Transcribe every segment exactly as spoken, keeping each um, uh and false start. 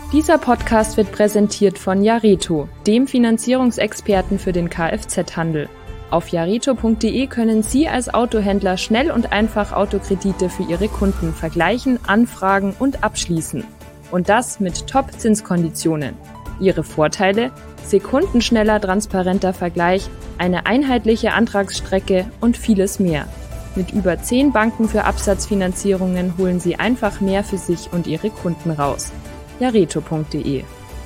Dieser Podcast wird präsentiert von Jareto, dem Finanzierungsexperten für den Kfz-Handel. Auf jareto punkt de können Sie als Autohändler schnell und einfach Autokredite für Ihre Kunden vergleichen, anfragen und abschließen. Und das mit Top-Zinskonditionen. Ihre Vorteile? Sekundenschneller, transparenter Vergleich, eine einheitliche Antragsstrecke und vieles mehr. Mit über zehn Banken für Absatzfinanzierungen holen Sie einfach mehr für sich und Ihre Kunden raus. jareto punkt de.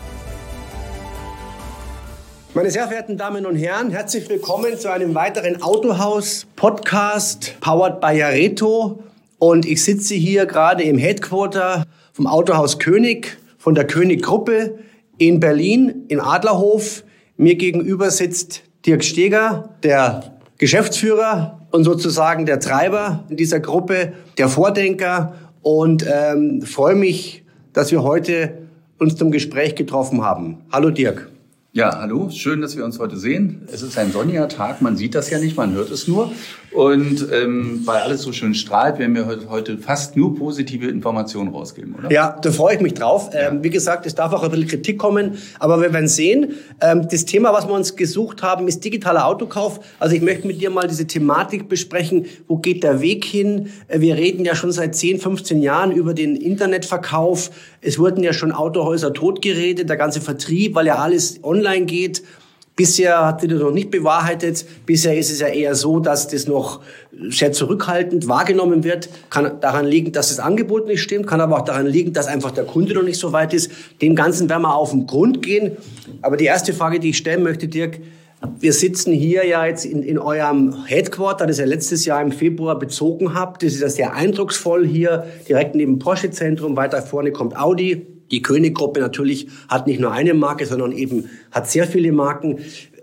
Meine sehr verehrten Damen und Herren, herzlich willkommen zu einem weiteren Autohaus-Podcast, powered by Jareto. Und ich sitze hier gerade im Headquarter vom Autohaus König, von der König-Gruppe in Berlin, in Adlerhof. Mir gegenüber sitzt Dirk Steger, der Geschäftsführer und sozusagen der Treiber in dieser Gruppe, der Vordenker. Und ähm, freue mich, dass wir heute uns zum Gespräch getroffen haben. Hallo Dirk. Ja, hallo. Schön, dass wir uns heute sehen. Es ist ein sonniger Tag. Man sieht das ja nicht, man hört es nur. Und ähm, weil alles so schön strahlt, werden wir heute, heute fast nur positive Informationen rausgeben, oder? Ja, da freue ich mich drauf. Ja. Ähm, wie gesagt, es darf auch ein bisschen Kritik kommen, aber wir werden sehen. Ähm, das Thema, was wir uns gesucht haben, ist digitaler Autokauf. Also ich möchte mit dir mal diese Thematik besprechen. Wo geht der Weg hin? Äh, wir reden ja schon seit zehn, fünfzehn Jahren über den Internetverkauf. Es wurden ja schon Autohäuser totgeredet, der ganze Vertrieb, weil ja alles online geht. Bisher hat sich das noch nicht bewahrheitet. Bisher ist es ja eher so, dass das noch sehr zurückhaltend wahrgenommen wird. Kann daran liegen, dass das Angebot nicht stimmt, kann aber auch daran liegen, dass einfach der Kunde noch nicht so weit ist. Dem Ganzen werden wir auf den Grund gehen. Aber die erste Frage, die ich stellen möchte, Dirk, wir sitzen hier ja jetzt in, in eurem Headquarter, das ihr letztes Jahr im Februar bezogen habt. Das ist ja sehr eindrucksvoll hier, direkt neben dem Porsche-Zentrum. Weiter vorne kommt Audi. Die König-Gruppe natürlich hat nicht nur eine Marke, sondern eben hat sehr viele Marken.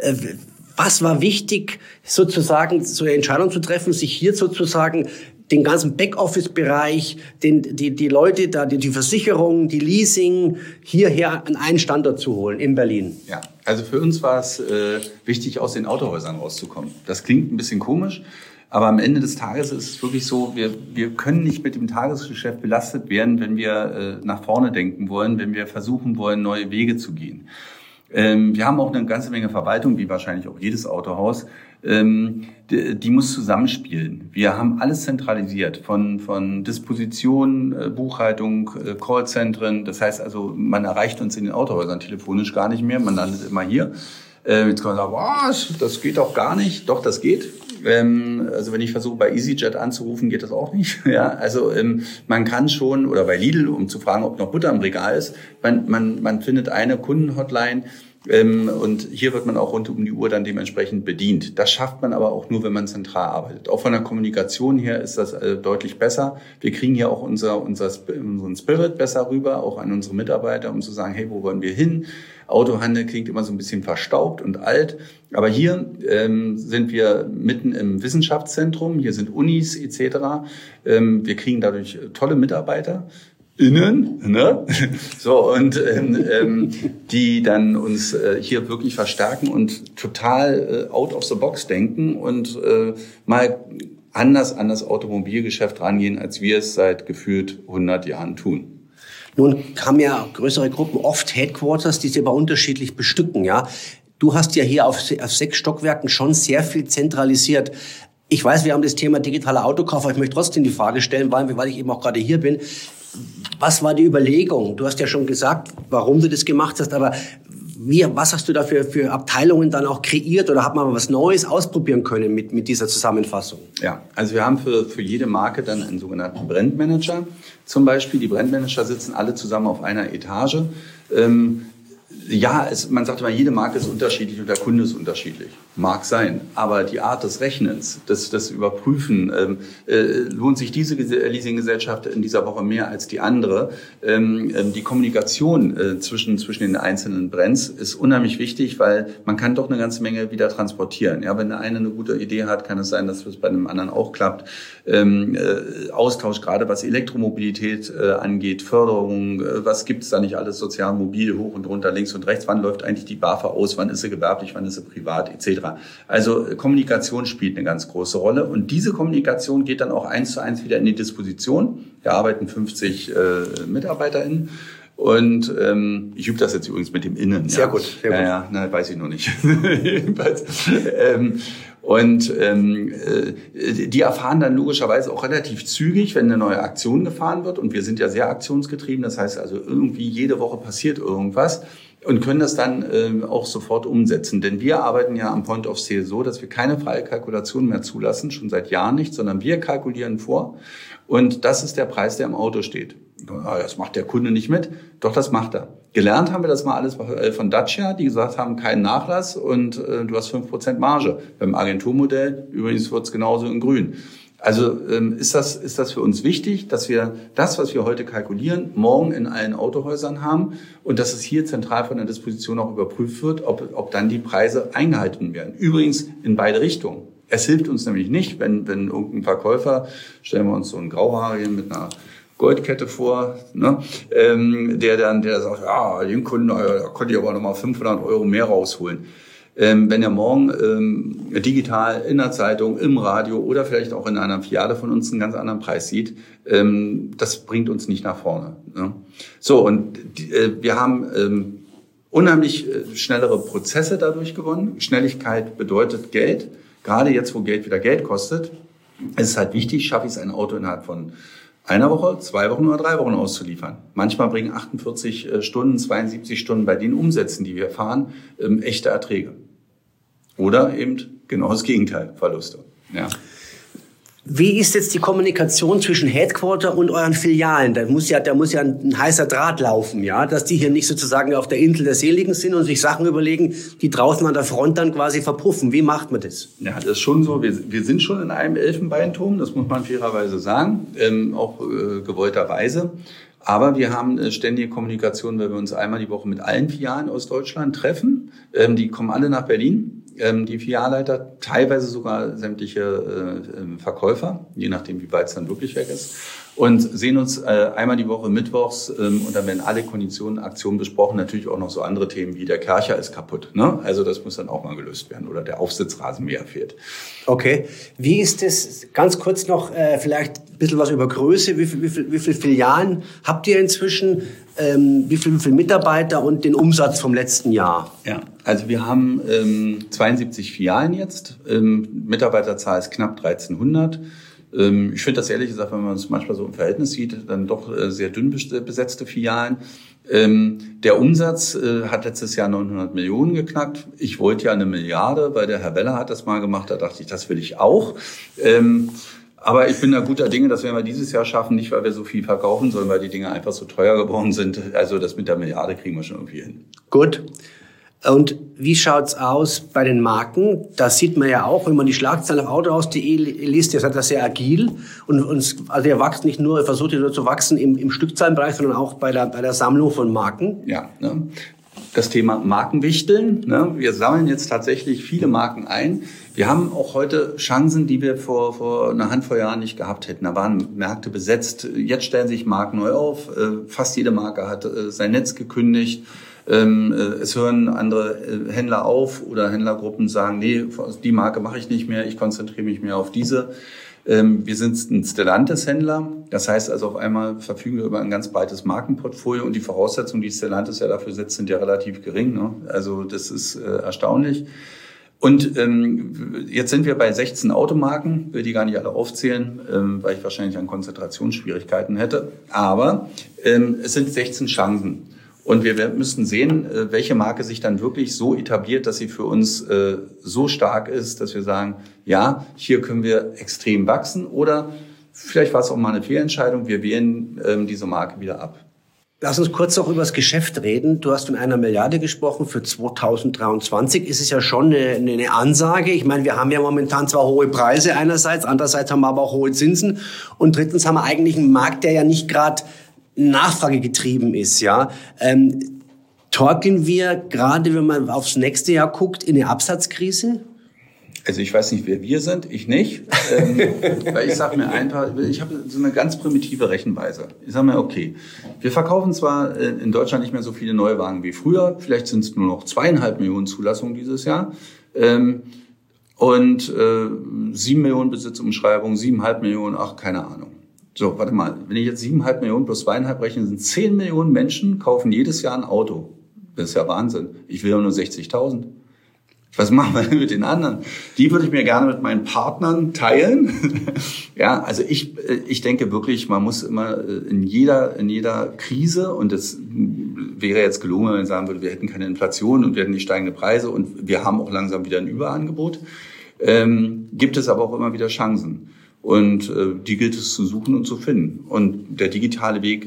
Was war wichtig, sozusagen so eine Entscheidung zu treffen, sich hier sozusagen den ganzen Backoffice-Bereich, den, die, die Leute da, die, die Versicherung, die Leasing, hierher an einen Standort zu holen in Berlin? Ja, also für uns war es äh, wichtig, aus den Autohäusern rauszukommen. Das klingt ein bisschen komisch. Aber am Ende des Tages ist es wirklich so, wir, wir können nicht mit dem Tagesgeschäft belastet werden, wenn wir äh, nach vorne denken wollen, wenn wir versuchen wollen, neue Wege zu gehen. Ähm, wir haben auch eine ganze Menge Verwaltung, wie wahrscheinlich auch jedes Autohaus. Ähm, die, die muss zusammenspielen. Wir haben alles zentralisiert, von, von Disposition, äh, Buchhaltung, äh, Callzentren. Das heißt also, man erreicht uns in den Autohäusern telefonisch gar nicht mehr, man landet immer hier. Äh, jetzt kann man sagen, was, das geht doch gar nicht. Doch, das geht. Ähm, also wenn ich versuche, bei EasyJet anzurufen, geht das auch nicht. Ja, also ähm, man kann schon, oder bei Lidl, um zu fragen, ob noch Butter im Regal ist, man, man, man findet eine Kundenhotline, ähm, und hier wird man auch rund um die Uhr dann dementsprechend bedient. Das schafft man aber auch nur, wenn man zentral arbeitet. Auch von der Kommunikation her ist das äh, deutlich besser. Wir kriegen hier auch unser, unser, unseren Spirit besser rüber, auch an unsere Mitarbeiter, um zu sagen, hey, wo wollen wir hin? Autohandel klingt immer so ein bisschen verstaubt und alt. Aber hier ähm, sind wir mitten im Wissenschaftszentrum. Hier sind Unis et cetera. Ähm, wir kriegen dadurch tolle Mitarbeiter. Innen, ne? So, und ähm, ähm, die dann uns äh, hier wirklich verstärken und total äh, out of the box denken und äh, mal anders an das Automobilgeschäft rangehen, als wir es seit gefühlt hundert Jahren tun. Nun haben ja größere Gruppen oft Headquarters, die sie aber unterschiedlich bestücken, ja. Du hast ja hier auf, auf sechs Stockwerken schon sehr viel zentralisiert. Ich weiß, wir haben das Thema digitaler Autokauf, aber ich möchte trotzdem die Frage stellen, weil, weil ich eben auch gerade hier bin. Was war die Überlegung? Du hast ja schon gesagt, warum du das gemacht hast, aber wie, was hast du da für, für Abteilungen dann auch kreiert oder hat man mal was Neues ausprobieren können mit, mit dieser Zusammenfassung? Ja, also wir haben für, für jede Marke dann einen sogenannten Brandmanager. Zum Beispiel, die Brandmanager sitzen alle zusammen auf einer Etage. Ähm, ja, es, man sagt immer, jede Marke ist unterschiedlich und der Kunde ist unterschiedlich. Mag sein, aber die Art des Rechnens, des, des Überprüfen, ähm, äh, lohnt sich diese Leasinggesellschaft in dieser Woche mehr als die andere. Ähm, äh, die Kommunikation äh, zwischen, zwischen den einzelnen Brands ist unheimlich wichtig, weil man kann doch eine ganze Menge wieder transportieren. Ja, wenn der eine eine gute Idee hat, kann es sein, dass es bei einem anderen auch klappt. Ähm, äh, Austausch, gerade was Elektromobilität äh, angeht, Förderung, äh, was gibt's da nicht alles, sozial, mobil, hoch und runter, links und rechts, wann läuft eigentlich die BAFA aus, wann ist sie gewerblich, wann ist sie privat, et cetera. Also Kommunikation spielt eine ganz große Rolle und diese Kommunikation geht dann auch eins zu eins wieder in die Disposition. Wir arbeiten fünfzig äh, MitarbeiterInnen Und ähm, ich übe das jetzt übrigens mit dem Innen. Sehr ja. gut, sehr gut. Ja, ja, na, weiß ich noch nicht. ähm, und ähm, die erfahren dann logischerweise auch relativ zügig, wenn eine neue Aktion gefahren wird. Und wir sind ja sehr aktionsgetrieben. Das heißt also, irgendwie jede Woche passiert irgendwas. Und können das dann ähm, auch sofort umsetzen. Denn wir arbeiten ja am Point of Sale so, dass wir keine freie Kalkulation mehr zulassen, schon seit Jahren nicht, sondern wir kalkulieren vor. Und das ist der Preis, der im Auto steht. Das macht der Kunde nicht mit. Doch, das macht er. Gelernt haben wir das mal alles von Dacia, die gesagt haben, keinen Nachlass und äh, du hast fünf Prozent Marge. Beim Agenturmodell übrigens wird's genauso in grün. Also ähm, ist das ist das für uns wichtig, dass wir das, was wir heute kalkulieren, morgen in allen Autohäusern haben und dass es hier zentral von der Disposition auch überprüft wird, ob, ob dann die Preise eingehalten werden. Übrigens in beide Richtungen. Es hilft uns nämlich nicht, wenn, wenn irgendein Verkäufer, stellen wir uns so einen Grauhaarigen mit einer Goldkette vor, ne, ähm, der dann der sagt, ja, den Kunden, da konnte ich aber nochmal fünfhundert Euro mehr rausholen. Ähm, wenn er morgen ähm, digital in der Zeitung, im Radio oder vielleicht auch in einer Filiale von uns einen ganz anderen Preis sieht, ähm, das bringt uns nicht nach vorne. Ne? So, und die, äh, wir haben ähm, unheimlich äh, schnellere Prozesse dadurch gewonnen. Schnelligkeit bedeutet Geld. Gerade jetzt, wo Geld wieder Geld kostet, ist es halt wichtig, schaffe ich es, ein Auto innerhalb von einer Woche, zwei Wochen oder drei Wochen auszuliefern. Manchmal bringen achtundvierzig Stunden, zweiundsiebzig Stunden bei den Umsätzen, die wir fahren, ähm, echte Erträge. Oder eben genau das Gegenteil, Verluste. Ja. Wie ist jetzt die Kommunikation zwischen Headquarter und euren Filialen? Da muss ja, da muss ja ein heißer Draht laufen, ja, dass die hier nicht sozusagen auf der Insel der Seligen sind und sich Sachen überlegen, die draußen an der Front dann quasi verpuffen. Wie macht man das? Ja, das ist schon so. Wir, wir sind schon in einem Elfenbeinturm, das muss man fairerweise sagen, ähm, auch äh, gewollterweise. Aber wir haben äh, ständige Kommunikation, weil wir uns einmal die Woche mit allen Filialen aus Deutschland treffen. Ähm, die kommen alle nach Berlin. Die Filialleiter, teilweise sogar sämtliche äh, Verkäufer, je nachdem, wie weit es dann wirklich weg ist, und sehen uns äh, einmal die Woche mittwochs ähm, und dann werden alle Konditionen, Aktionen besprochen, natürlich auch noch so andere Themen wie der Kercher ist kaputt, ne? Also das muss dann auch mal gelöst werden oder der Aufsitzrasenmäher fehlt. Okay, wie ist das, ganz kurz noch äh, vielleicht ein bisschen was über Größe, wie viel, wie viel, wie viel Filialen habt ihr inzwischen, ähm, wie viel, wie viel Mitarbeiter und den Umsatz vom letzten Jahr? Ja, also wir haben ähm, zweiundsiebzig Filialen jetzt, ähm, Mitarbeiterzahl ist knapp dreizehnhundert. Ähm, ich finde das ehrlich gesagt, wenn man es manchmal so im Verhältnis sieht, dann doch äh, sehr dünn besetzte Filialen. Ähm, der Umsatz äh, hat letztes Jahr neunhundert Millionen geknackt. Ich wollte ja eine Milliarde, weil der Herr Weller hat das mal gemacht, da dachte ich, das will ich auch. Ähm, aber ich bin da guter Dinge, das werden wir dieses Jahr schaffen, nicht weil wir so viel verkaufen, sondern weil die Dinge einfach so teuer geworden sind. Also das mit der Milliarde kriegen wir schon irgendwie hin. Gut. Und wie schaut's aus bei den Marken? Das sieht man ja auch, wenn man die Schlagzeilen auf autohaus punkt de liest, ihr seid das sehr agil und uns, also ihr wächst nicht nur, versucht ihr nur zu wachsen im, im Stückzahlenbereich, sondern auch bei der, bei der Sammlung von Marken. Ja, ne? Das Thema Markenwichteln. Ne? Wir sammeln jetzt tatsächlich viele Marken ein. Wir haben auch heute Chancen, die wir vor, vor einer Handvoll Jahren nicht gehabt hätten. Da waren Märkte besetzt. Jetzt stellen sich Marken neu auf. Fast jede Marke hat sein Netz gekündigt. Es hören andere Händler auf oder Händlergruppen sagen, nee, die Marke mache ich nicht mehr, ich konzentriere mich mehr auf diese. Wir sind ein Stellantis-Händler, das heißt also auf einmal verfügen wir über ein ganz breites Markenportfolio und die Voraussetzungen, die Stellantis ja dafür setzt, sind ja relativ gering. Ne? Also das ist äh, erstaunlich. Und ähm, jetzt sind wir bei sechzehn Automarken, will die gar nicht alle aufzählen, ähm, weil ich wahrscheinlich an Konzentrationsschwierigkeiten hätte. Aber ähm, es sind sechzehn Chancen. Und wir müssen sehen, welche Marke sich dann wirklich so etabliert, dass sie für uns so stark ist, dass wir sagen, ja, hier können wir extrem wachsen. Oder vielleicht war es auch mal eine Fehlentscheidung, wir wählen diese Marke wieder ab. Lass uns kurz noch über das Geschäft reden. Du hast von einer Milliarde gesprochen für zweitausenddreiundzwanzig. Ist es ja schon eine, eine Ansage. Ich meine, wir haben ja momentan zwar hohe Preise einerseits, andererseits haben wir aber auch hohe Zinsen. Und drittens haben wir eigentlich einen Markt, der ja nicht gerade Nachfrage getrieben ist, ja. Ähm, torkeln wir gerade, wenn man aufs nächste Jahr guckt, in eine Absatzkrise? Also ich weiß nicht, wer wir sind, ich nicht. ähm, weil ich sage mir einfach, ich habe so eine ganz primitive Rechenweise. Ich sage mir, okay, wir verkaufen zwar in Deutschland nicht mehr so viele Neuwagen wie früher, vielleicht sind es nur noch zweieinhalb Millionen Zulassungen dieses Jahr. Ähm, und äh, sieben Millionen Besitzumschreibungen, siebeneinhalb Millionen, ach, keine Ahnung. So, warte mal, wenn ich jetzt siebeneinhalb Millionen plus zweieinhalb rechne, sind zehn Millionen Menschen kaufen jedes Jahr ein Auto. Das ist ja Wahnsinn. Ich will ja nur sechzigtausend. Was machen wir denn mit den anderen? Die würde ich mir gerne mit meinen Partnern teilen. Ja, also ich, ich denke wirklich, man muss immer in jeder, in jeder Krise, und das wäre jetzt gelungen, wenn man sagen würde, wir hätten keine Inflation und wir hätten nicht steigende Preise und wir haben auch langsam wieder ein Überangebot, ähm, gibt es aber auch immer wieder Chancen. Und äh, die gilt es zu suchen und zu finden. Und der digitale Weg,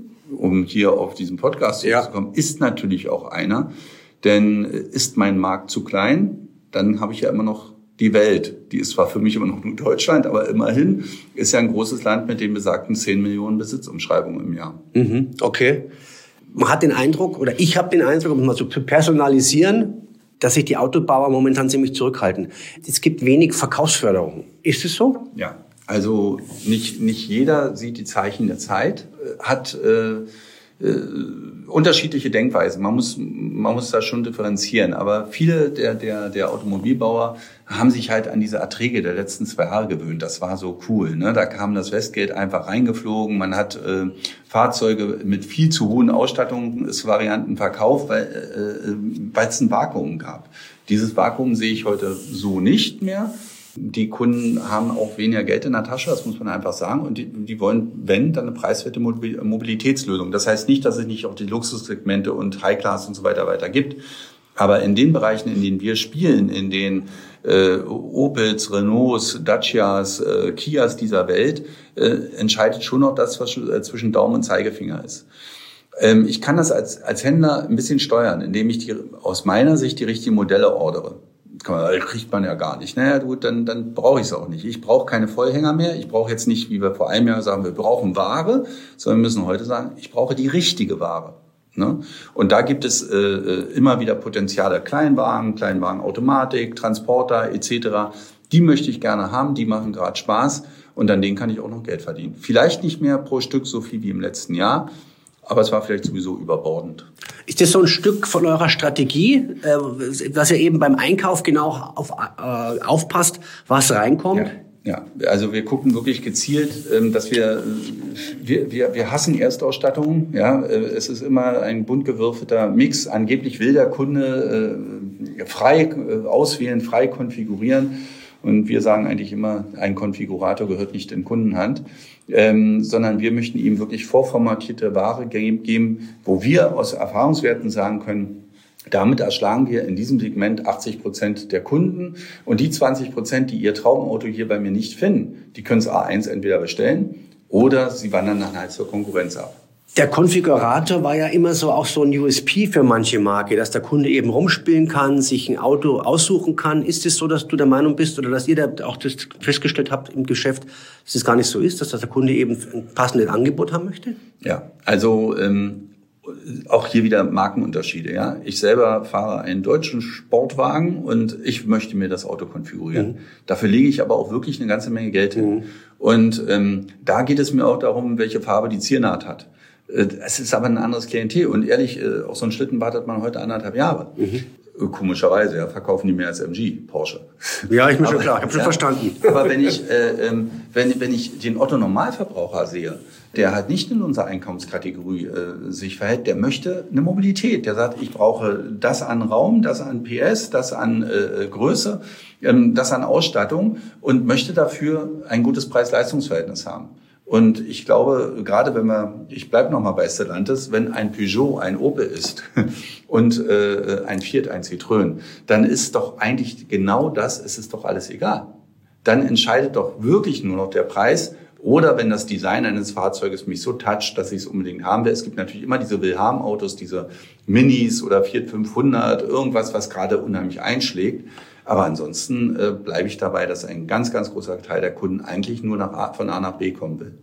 um hier auf diesen Podcast ja. zu kommen, ist natürlich auch einer. Denn ist mein Markt zu klein, dann habe ich ja immer noch die Welt. Die ist zwar für mich immer noch nur Deutschland, aber immerhin ist ja ein großes Land mit den besagten zehn Millionen Besitzumschreibungen im Jahr. Mhm, okay. Man hat den Eindruck, oder ich habe den Eindruck, um es mal so zu personalisieren, dass sich die Autobauer momentan ziemlich zurückhalten. Es gibt wenig Verkaufsförderung. Ist es so? Ja, also nicht, nicht jeder sieht die Zeichen der Zeit, hat äh, äh, unterschiedliche Denkweisen. Man muss, man muss da schon differenzieren. Aber viele der, der, der Automobilbauer haben sich halt an diese Erträge der letzten zwei Jahre gewöhnt. Das war so cool, ne? Da kam das Westgeld einfach reingeflogen. Man hat äh, Fahrzeuge mit viel zu hohen Ausstattungsvarianten verkauft, weil äh, weil es ein Vakuum gab. Dieses Vakuum sehe ich heute so nicht mehr. Die Kunden haben auch weniger Geld in der Tasche, das muss man einfach sagen. Und die, die wollen, wenn, dann eine preiswerte Mobilitätslösung. Das heißt nicht, dass es nicht auch die Luxussegmente und High-Class und so weiter weiter gibt. Aber in den Bereichen, in denen wir spielen, in den äh, Opels, Renaults, Dacias, äh, Kias dieser Welt, äh, entscheidet schon noch das, was zwischen Daumen und Zeigefinger ist. Ähm, ich kann das als, als Händler ein bisschen steuern, indem ich die, aus meiner Sicht die richtigen Modelle ordere. Das kriegt man ja gar nicht. Naja, gut, dann, dann brauche ich es auch nicht. Ich brauche keine Vollhänger mehr. Ich brauche jetzt nicht, wie wir vor einem Jahr sagen, wir brauchen Ware, sondern wir müssen heute sagen, ich brauche die richtige Ware. Ne? Und da gibt es äh, immer wieder Potenziale. Kleinwagen, Kleinwagenautomatik, Transporter et cetera. Die möchte ich gerne haben, die machen gerade Spaß und an denen kann ich auch noch Geld verdienen. Vielleicht nicht mehr pro Stück so viel wie im letzten Jahr, aber es war vielleicht sowieso überbordend. Ist das so ein Stück von eurer Strategie, äh, dass ihr eben beim Einkauf genau auf, äh, aufpasst, was reinkommt? Ja, ja, also wir gucken wirklich gezielt, ähm, dass wir, wir, wir, wir hassen Erstausstattungen. Ja, es ist immer ein bunt gewürfelter Mix. Angeblich will der Kunde äh, frei äh, auswählen, frei konfigurieren. Und wir sagen eigentlich immer, ein Konfigurator gehört nicht in Kundenhand, ähm, sondern wir möchten ihm wirklich vorformatierte Ware geben, wo wir aus Erfahrungswerten sagen können, damit erschlagen wir in diesem Segment achtzig Prozent der Kunden. Und die zwanzig Prozent, die ihr Traumauto hier bei mir nicht finden, die können es A eins entweder bestellen oder sie wandern dann halt zur Konkurrenz ab. Der Konfigurator war ja immer so auch so ein U S P für manche Marke, dass der Kunde eben rumspielen kann, sich ein Auto aussuchen kann. Ist es so, dass du der Meinung bist oder dass ihr da auch das festgestellt habt im Geschäft, dass es gar nicht so ist, dass der Kunde eben ein passendes Angebot haben möchte? Ja, also ähm, auch hier wieder Markenunterschiede. Ja, ich selber fahre einen deutschen Sportwagen und ich möchte mir das Auto konfigurieren. Mhm. Dafür lege ich aber auch wirklich eine ganze Menge Geld hin. Mhm. Und ähm, da geht es mir auch darum, welche Farbe die Ziernaht hat. Es ist aber ein anderes Klientel. Und ehrlich, auch so einen Schlitten wartet man heute anderthalb Jahre. Mhm. Komischerweise, ja, verkaufen die mehr als M G, Porsche. Ja, ich bin schon klar, ich habe schon ja, verstanden. Aber wenn ich, äh, wenn, wenn ich den Otto-Normalverbraucher sehe, der halt nicht in unserer Einkommenskategorie äh, sich verhält, der möchte eine Mobilität. Der sagt, ich brauche das an Raum, das an P S, das an äh, Größe, ähm, das an Ausstattung und möchte dafür ein gutes Preis-Leistungs-Verhältnis haben. Und ich glaube, gerade wenn wir, ich bleibe nochmal bei Stellantis, wenn ein Peugeot ein Opel ist und äh, ein Fiat ein Citroën, dann ist doch eigentlich genau das, es ist doch alles egal. Dann entscheidet doch wirklich nur noch der Preis oder wenn das Design eines Fahrzeuges mich so toucht, dass ich es unbedingt haben will. Es gibt natürlich immer diese Willhaben-Autos, diese Minis oder Fiat fünfhundert, irgendwas, was gerade unheimlich einschlägt. Aber ansonsten äh, bleibe ich dabei, dass ein ganz, ganz großer Teil der Kunden eigentlich nur nach A, von A nach B kommen will.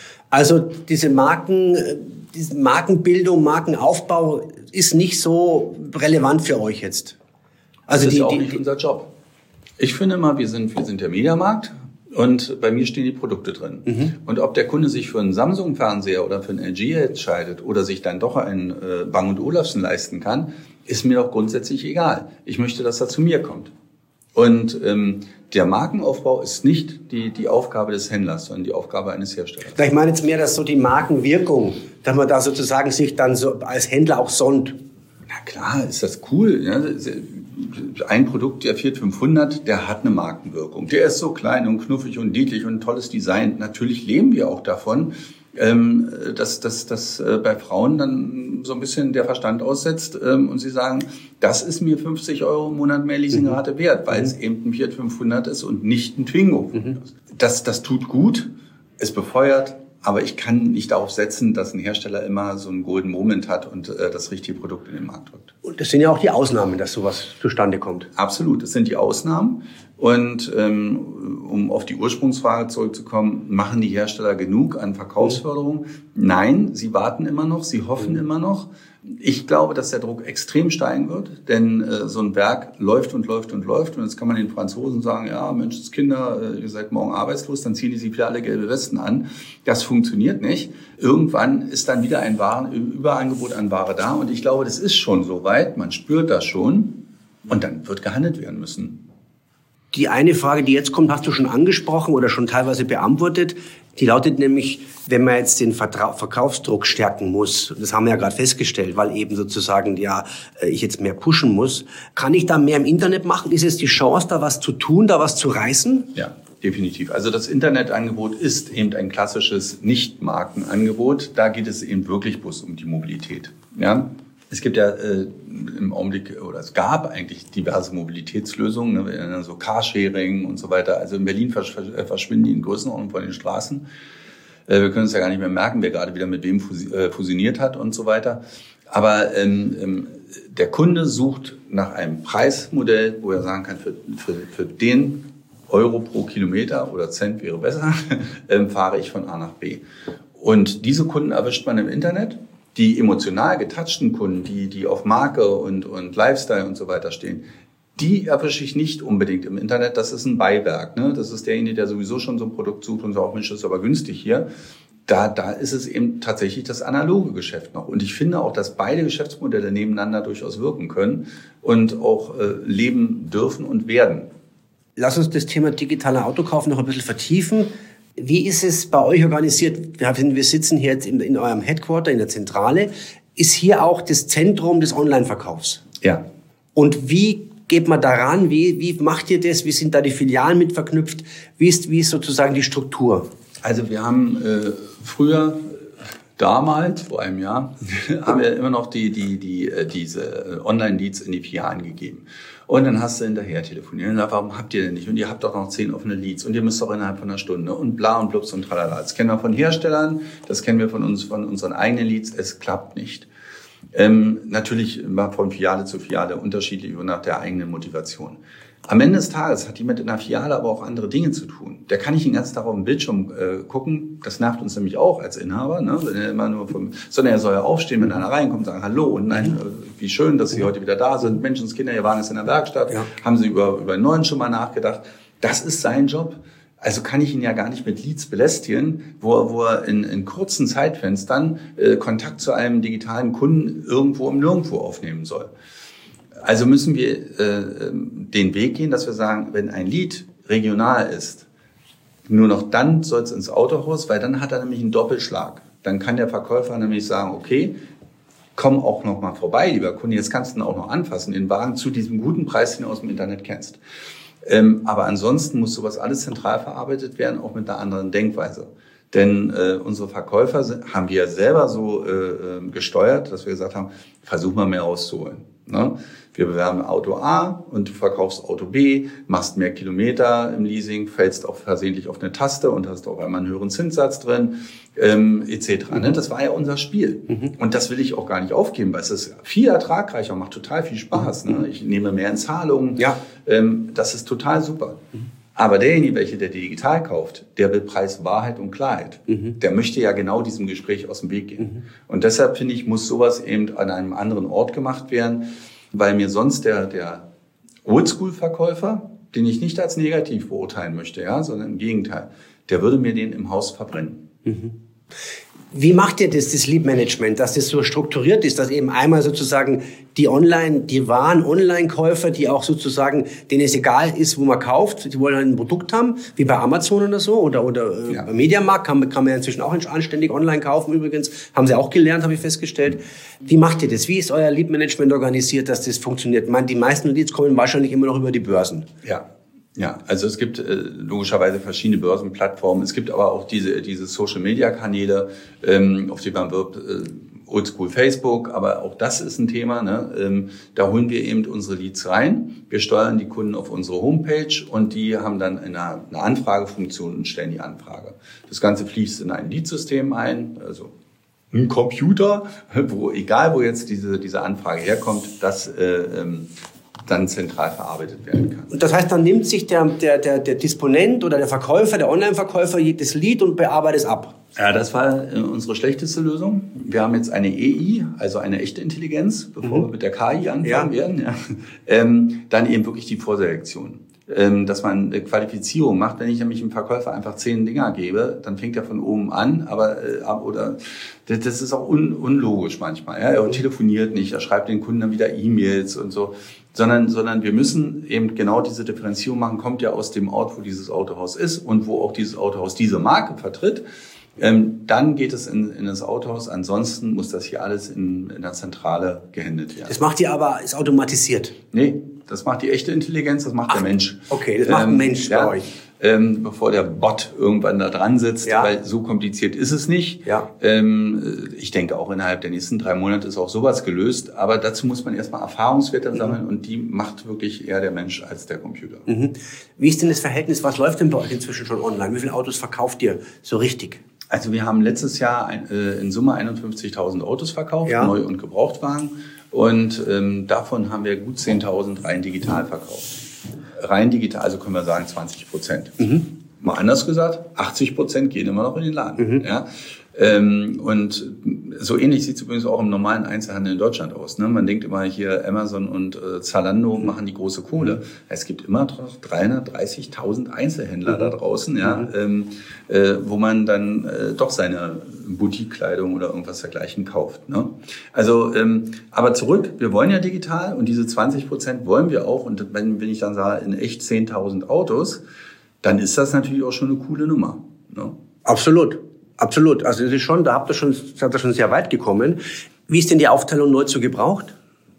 Also diese Marken, diese Markenbildung, Markenaufbau ist nicht so relevant für euch jetzt. Also das ist die, auch die, nicht unser Job. Ich finde immer, wir sind, wir sind der Mediamarkt und bei mir stehen die Produkte drin. Mhm. Und ob der Kunde sich für einen Samsung-Fernseher oder für einen L G entscheidet oder sich dann doch einen äh, Bang und Olufsen leisten kann, ist mir doch grundsätzlich egal. Ich möchte, dass er zu mir kommt. Und ähm, Der Markenaufbau ist nicht die, die Aufgabe des Händlers, sondern die Aufgabe eines Herstellers. Ich meine jetzt mehr, dass so die Markenwirkung, dass man da sozusagen sich dann so als Händler auch sonnt. Na klar, ist das cool. Ja? Ein Produkt, der Fiat fünfhundert, der hat eine Markenwirkung. Der ist so klein und knuffig und niedlich und ein tolles Design. Natürlich leben wir auch davon, ähm, dass, dass, dass äh, bei Frauen dann so ein bisschen der Verstand aussetzt ähm, und sie sagen, das ist mir fünfzig Euro im Monat mehr Leasingrate wert, weil es eben ein Fiat fünfhundert ist und nicht ein Twingo. Mhm. Das, das tut gut, es befeuert, aber ich kann nicht darauf setzen, dass ein Hersteller immer so einen Golden Moment hat und äh, das richtige Produkt in den Markt drückt. Und das sind ja auch die Ausnahmen, dass sowas zustande kommt. Absolut, das sind die Ausnahmen. Und ähm, um auf die Ursprungsfrage zurückzukommen, machen die Hersteller genug an Verkaufsförderung? Nein, sie warten immer noch, sie hoffen immer noch. Ich glaube, dass der Druck extrem steigen wird, denn äh, so ein Werk läuft und läuft und läuft. Und jetzt kann man den Franzosen sagen, ja, Menschenskinder, äh, ihr seid morgen arbeitslos, dann ziehen die sich wieder alle gelbe Westen an. Das funktioniert nicht. Irgendwann ist dann wieder ein Waren, Überangebot an Ware da. Und ich glaube, das ist schon so weit, man spürt das schon. Und dann wird gehandelt werden müssen. Die eine Frage, die jetzt kommt, hast du schon angesprochen oder schon teilweise beantwortet. Die lautet nämlich, wenn man jetzt den Vertra- Verkaufsdruck stärken muss, das haben wir ja gerade festgestellt, weil eben sozusagen ja ich jetzt mehr pushen muss, kann ich da mehr im Internet machen? Ist es die Chance, da was zu tun, da was zu reißen? Ja, definitiv. Also das Internetangebot ist eben ein klassisches Nicht-Markenangebot. Da geht es eben wirklich bloß um die Mobilität. Ja. Es gibt ja äh, im Augenblick, oder es gab eigentlich diverse Mobilitätslösungen, ne, so Carsharing und so weiter. Also in Berlin versch- verschwinden die in Größenordnung von den Straßen. Äh, wir können es ja gar nicht mehr merken, wer gerade wieder mit wem fusi- äh, fusioniert hat und so weiter. Aber ähm, ähm, der Kunde sucht nach einem Preismodell, wo er sagen kann, für, für, für den Euro pro Kilometer oder Cent wäre besser, ähm, fahre ich von A nach B. Und diese Kunden erwischt man im Internet. Die emotional getouchten Kunden, die, die auf Marke und, und Lifestyle und so weiter stehen, die erwische ich nicht unbedingt im Internet. Das ist ein Beiwerk, ne? Das ist derjenige, der sowieso schon so ein Produkt sucht und sagt, auch Mensch, das ist aber günstig hier. Da, da ist es eben tatsächlich das analoge Geschäft noch. Und ich finde auch, dass beide Geschäftsmodelle nebeneinander durchaus wirken können und auch äh, leben dürfen und werden. Lass uns das Thema digitaler Autokauf noch ein bisschen vertiefen. Wie ist es bei euch organisiert? Wir sitzen hier jetzt in, in eurem Headquarter, in der Zentrale. Ist hier auch das Zentrum des Online-Verkaufs? Ja. Und wie geht man daran? Wie, wie macht ihr das? Wie sind da die Filialen mit verknüpft? Wie ist, wie ist sozusagen die Struktur? Also wir haben äh, früher, damals, vor einem Jahr, haben wir immer noch die, die, die, äh, diese Online-Leads in die Filialen gegeben. Und dann hast du hinterher telefoniert. Und dann, warum habt ihr denn nicht? Und ihr habt doch noch zehn offene Leads. Und ihr müsst doch innerhalb von einer Stunde. Und bla und blups und tralala. Das kennen wir von Herstellern. Das kennen wir von uns, von unseren eigenen Leads. Es klappt nicht. Ähm, natürlich immer von Filiale zu Filiale unterschiedlich und nach der eigenen Motivation. Am Ende des Tages hat jemand in der Filiale aber auch andere Dinge zu tun. Der kann nicht den ganzen Tag auf dem Bildschirm äh, gucken. Das nervt uns nämlich auch als Inhaber, ne? Wenn er immer nur vom, sondern er soll ja aufstehen, wenn einer reinkommt, sagen Hallo und nein, wie schön, dass Sie heute wieder da sind. Menschenskinder, ihr waren jetzt in der Werkstatt, ja. Haben Sie über über einen neuen schon mal nachgedacht. Das ist sein Job. Also kann ich ihn ja gar nicht mit Leads belästigen, wo er, wo er in, in kurzen Zeitfenstern äh, Kontakt zu einem digitalen Kunden irgendwo im Nirgendwo aufnehmen soll. Also müssen wir äh, den Weg gehen, dass wir sagen, wenn ein Lead regional ist, nur noch dann soll es ins Autohaus, weil dann hat er nämlich einen Doppelschlag. Dann kann der Verkäufer nämlich sagen, okay, komm auch noch mal vorbei, lieber Kunde, jetzt kannst du ihn auch noch anfassen, den Wagen zu diesem guten Preis, den du aus dem Internet kennst. Ähm, aber ansonsten muss sowas alles zentral verarbeitet werden, auch mit einer anderen Denkweise. Denn äh, unsere Verkäufer sind, haben wir ja selber so äh, gesteuert, dass wir gesagt haben, versuch mal mehr rauszuholen. Ne? Wir bewerben Auto A und du verkaufst Auto B, machst mehr Kilometer im Leasing, fällst auch versehentlich auf eine Taste und hast auf einmal einen höheren Zinssatz drin, ähm, et cetera. Mhm. Ne? Das war ja unser Spiel. Mhm. Und das will ich auch gar nicht aufgeben, weil es ist viel ertragreicher, macht total viel Spaß. Mhm. Ne? Ich nehme mehr in Zahlungen. Ja. Ähm, das ist total super. Mhm. Aber derjenige, welcher der digital kauft, der will Preis, Wahrheit und Klarheit. Mhm. Der möchte ja genau diesem Gespräch aus dem Weg gehen. Mhm. Und deshalb, finde ich, muss sowas eben an einem anderen Ort gemacht werden, weil mir sonst der, der Oldschool-Verkäufer, den ich nicht als negativ beurteilen möchte, ja, sondern im Gegenteil, der würde mir den im Haus verbrennen. Mhm. Wie macht ihr das, das Lead-Management, dass das so strukturiert ist, dass eben einmal sozusagen die Online, die wahren Online-Käufer, die auch sozusagen, denen es egal ist, wo man kauft, die wollen ein Produkt haben, wie bei Amazon oder so, oder, oder ja. Bei Mediamarkt kann, kann man ja inzwischen auch anständig online kaufen übrigens, haben sie auch gelernt, habe ich festgestellt. Wie macht ihr das? Wie ist euer Lead-Management organisiert, dass das funktioniert? Ich meine, die meisten Leads kommen wahrscheinlich immer noch über die Börsen. Ja. Ja, also es gibt äh, logischerweise verschiedene Börsenplattformen. Es gibt aber auch diese diese Social-Media-Kanäle, ähm, auf die man wirbt, äh, Oldschool Facebook. Aber auch das ist ein Thema. Ne? Ähm, da holen wir eben unsere Leads rein. Wir steuern die Kunden auf unsere Homepage und die haben dann eine, eine Anfragefunktion und stellen die Anfrage. Das Ganze fließt in ein Lead-System ein, also ein Computer, wo egal wo jetzt diese diese Anfrage herkommt, das äh, ähm, dann zentral verarbeitet werden kann. Und das heißt, dann nimmt sich der, der, der, der Disponent oder der Verkäufer, der Online-Verkäufer das Lead und bearbeitet es ab? Ja, das war unsere schlechteste Lösung. Wir haben jetzt eine E I, also eine echte Intelligenz, bevor mhm. wir mit der K I anfangen ja. werden. Ja. Ähm, dann eben wirklich die Vorselektion. Ähm, dass man eine Qualifizierung macht. Wenn ich nämlich einem Verkäufer einfach zehn Dinger gebe, dann fängt er von oben an, aber äh, ab oder das, das ist auch un, unlogisch manchmal. Ja? Er mhm. telefoniert nicht, er schreibt den Kunden dann wieder E-Mails und so. Sondern, sondern wir müssen eben genau diese Differenzierung machen, kommt ja aus dem Ort, wo dieses Autohaus ist und wo auch dieses Autohaus diese Marke vertritt. Ähm, dann geht es in, in das Autohaus. Ansonsten muss das hier alles in, in der Zentrale gehandelt werden. Das macht ihr aber, ist automatisiert? Nee, das macht die echte Intelligenz, das macht Ach, der Mensch. Okay, das macht ähm, ein Mensch bei ja, euch. Ähm, bevor der Bot irgendwann da dran sitzt, ja. weil so kompliziert ist es nicht. Ja. Ähm, ich denke auch innerhalb der nächsten drei Monate ist auch sowas gelöst, aber dazu muss man erstmal Erfahrungswerte mhm. sammeln und die macht wirklich eher der Mensch als der Computer. Mhm. Wie ist denn das Verhältnis, was läuft denn bei euch inzwischen schon online? Wie viele Autos verkauft ihr so richtig? Also wir haben letztes Jahr ein, äh, in Summe einundfünfzigtausend Autos verkauft, ja. Neu- und Gebrauchtwagen. Und ähm, davon haben wir gut zehntausend rein digital verkauft. Rein digital, also können wir sagen zwanzig Prozent. Mhm. Mal anders gesagt, achtzig Prozent gehen immer noch in den Laden. Mhm. Ja? Ähm, und so ähnlich sieht es übrigens auch im normalen Einzelhandel in Deutschland aus. Ne? Man denkt immer hier, Amazon und äh, Zalando mhm. machen die große Kohle. Es gibt immer noch dreihundertdreißigtausend Einzelhändler mhm. da draußen, ja, mhm. ähm, äh, wo man dann äh, doch seine Boutique-Kleidung oder irgendwas dergleichen kauft. Ne? Also, ähm, aber zurück, wir wollen ja digital und diese zwanzig Prozent wollen wir auch. Und wenn, wenn ich dann sage, in echt zehntausend Autos, dann ist das natürlich auch schon eine coole Nummer. Ne? Absolut. Absolut. Also das ist schon, da habt ihr schon, seid ihr schon sehr weit gekommen. Wie ist denn die Aufteilung neu zu gebraucht?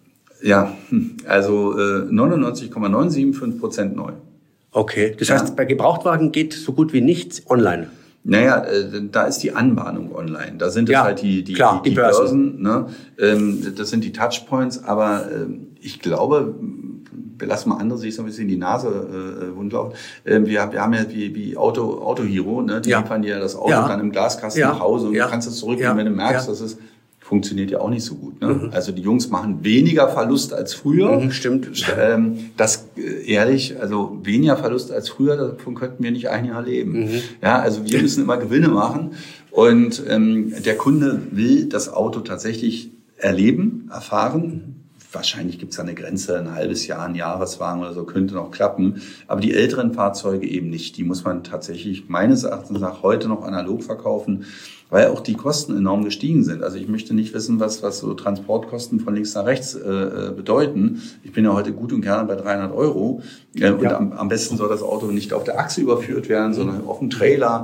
Ja, also äh, neunundneunzig Komma neun sieben fünf Prozent neu. Okay, das heißt, ja. bei Gebrauchtwagen geht so gut wie nichts online. Naja, äh, da ist die Anbahnung online. Da sind es ja, halt die, die, klar, die, die die Börsen. Börsen. Ne? Ähm, das sind die Touchpoints. Aber ähm, ich glaube, wir lassen mal andere sich so ein bisschen die Nase äh, wundlaufen. Ähm, wir, wir haben ja wie, wie Auto, Auto Hero, ne? Die ja. liefern dir das Auto ja. dann im Glaskasten ja. nach Hause und ja. du kannst es zurückgeben, ja. wenn du merkst, ja. dass es funktioniert ja auch nicht so gut. Ne? Mhm. Also die Jungs machen weniger Verlust als früher. Mhm, stimmt. Ähm, das äh, ehrlich, also weniger Verlust als früher, davon könnten wir nicht ein Jahr leben. Mhm. Ja, also wir müssen immer Gewinne machen und ähm, der Kunde will das Auto tatsächlich erleben, erfahren. Mhm. Wahrscheinlich gibt's da eine Grenze, ein halbes Jahr, ein Jahreswagen oder so, könnte noch klappen. Aber die älteren Fahrzeuge eben nicht. Die muss man tatsächlich meines Erachtens nach heute noch analog verkaufen, weil auch die Kosten enorm gestiegen sind. Also ich möchte nicht wissen, was was so Transportkosten von links nach rechts äh, bedeuten. Ich bin ja heute gut und gerne bei dreihundert Euro. Äh, und ja. am, am besten soll das Auto nicht auf der Achse überführt werden, sondern auf dem Trailer.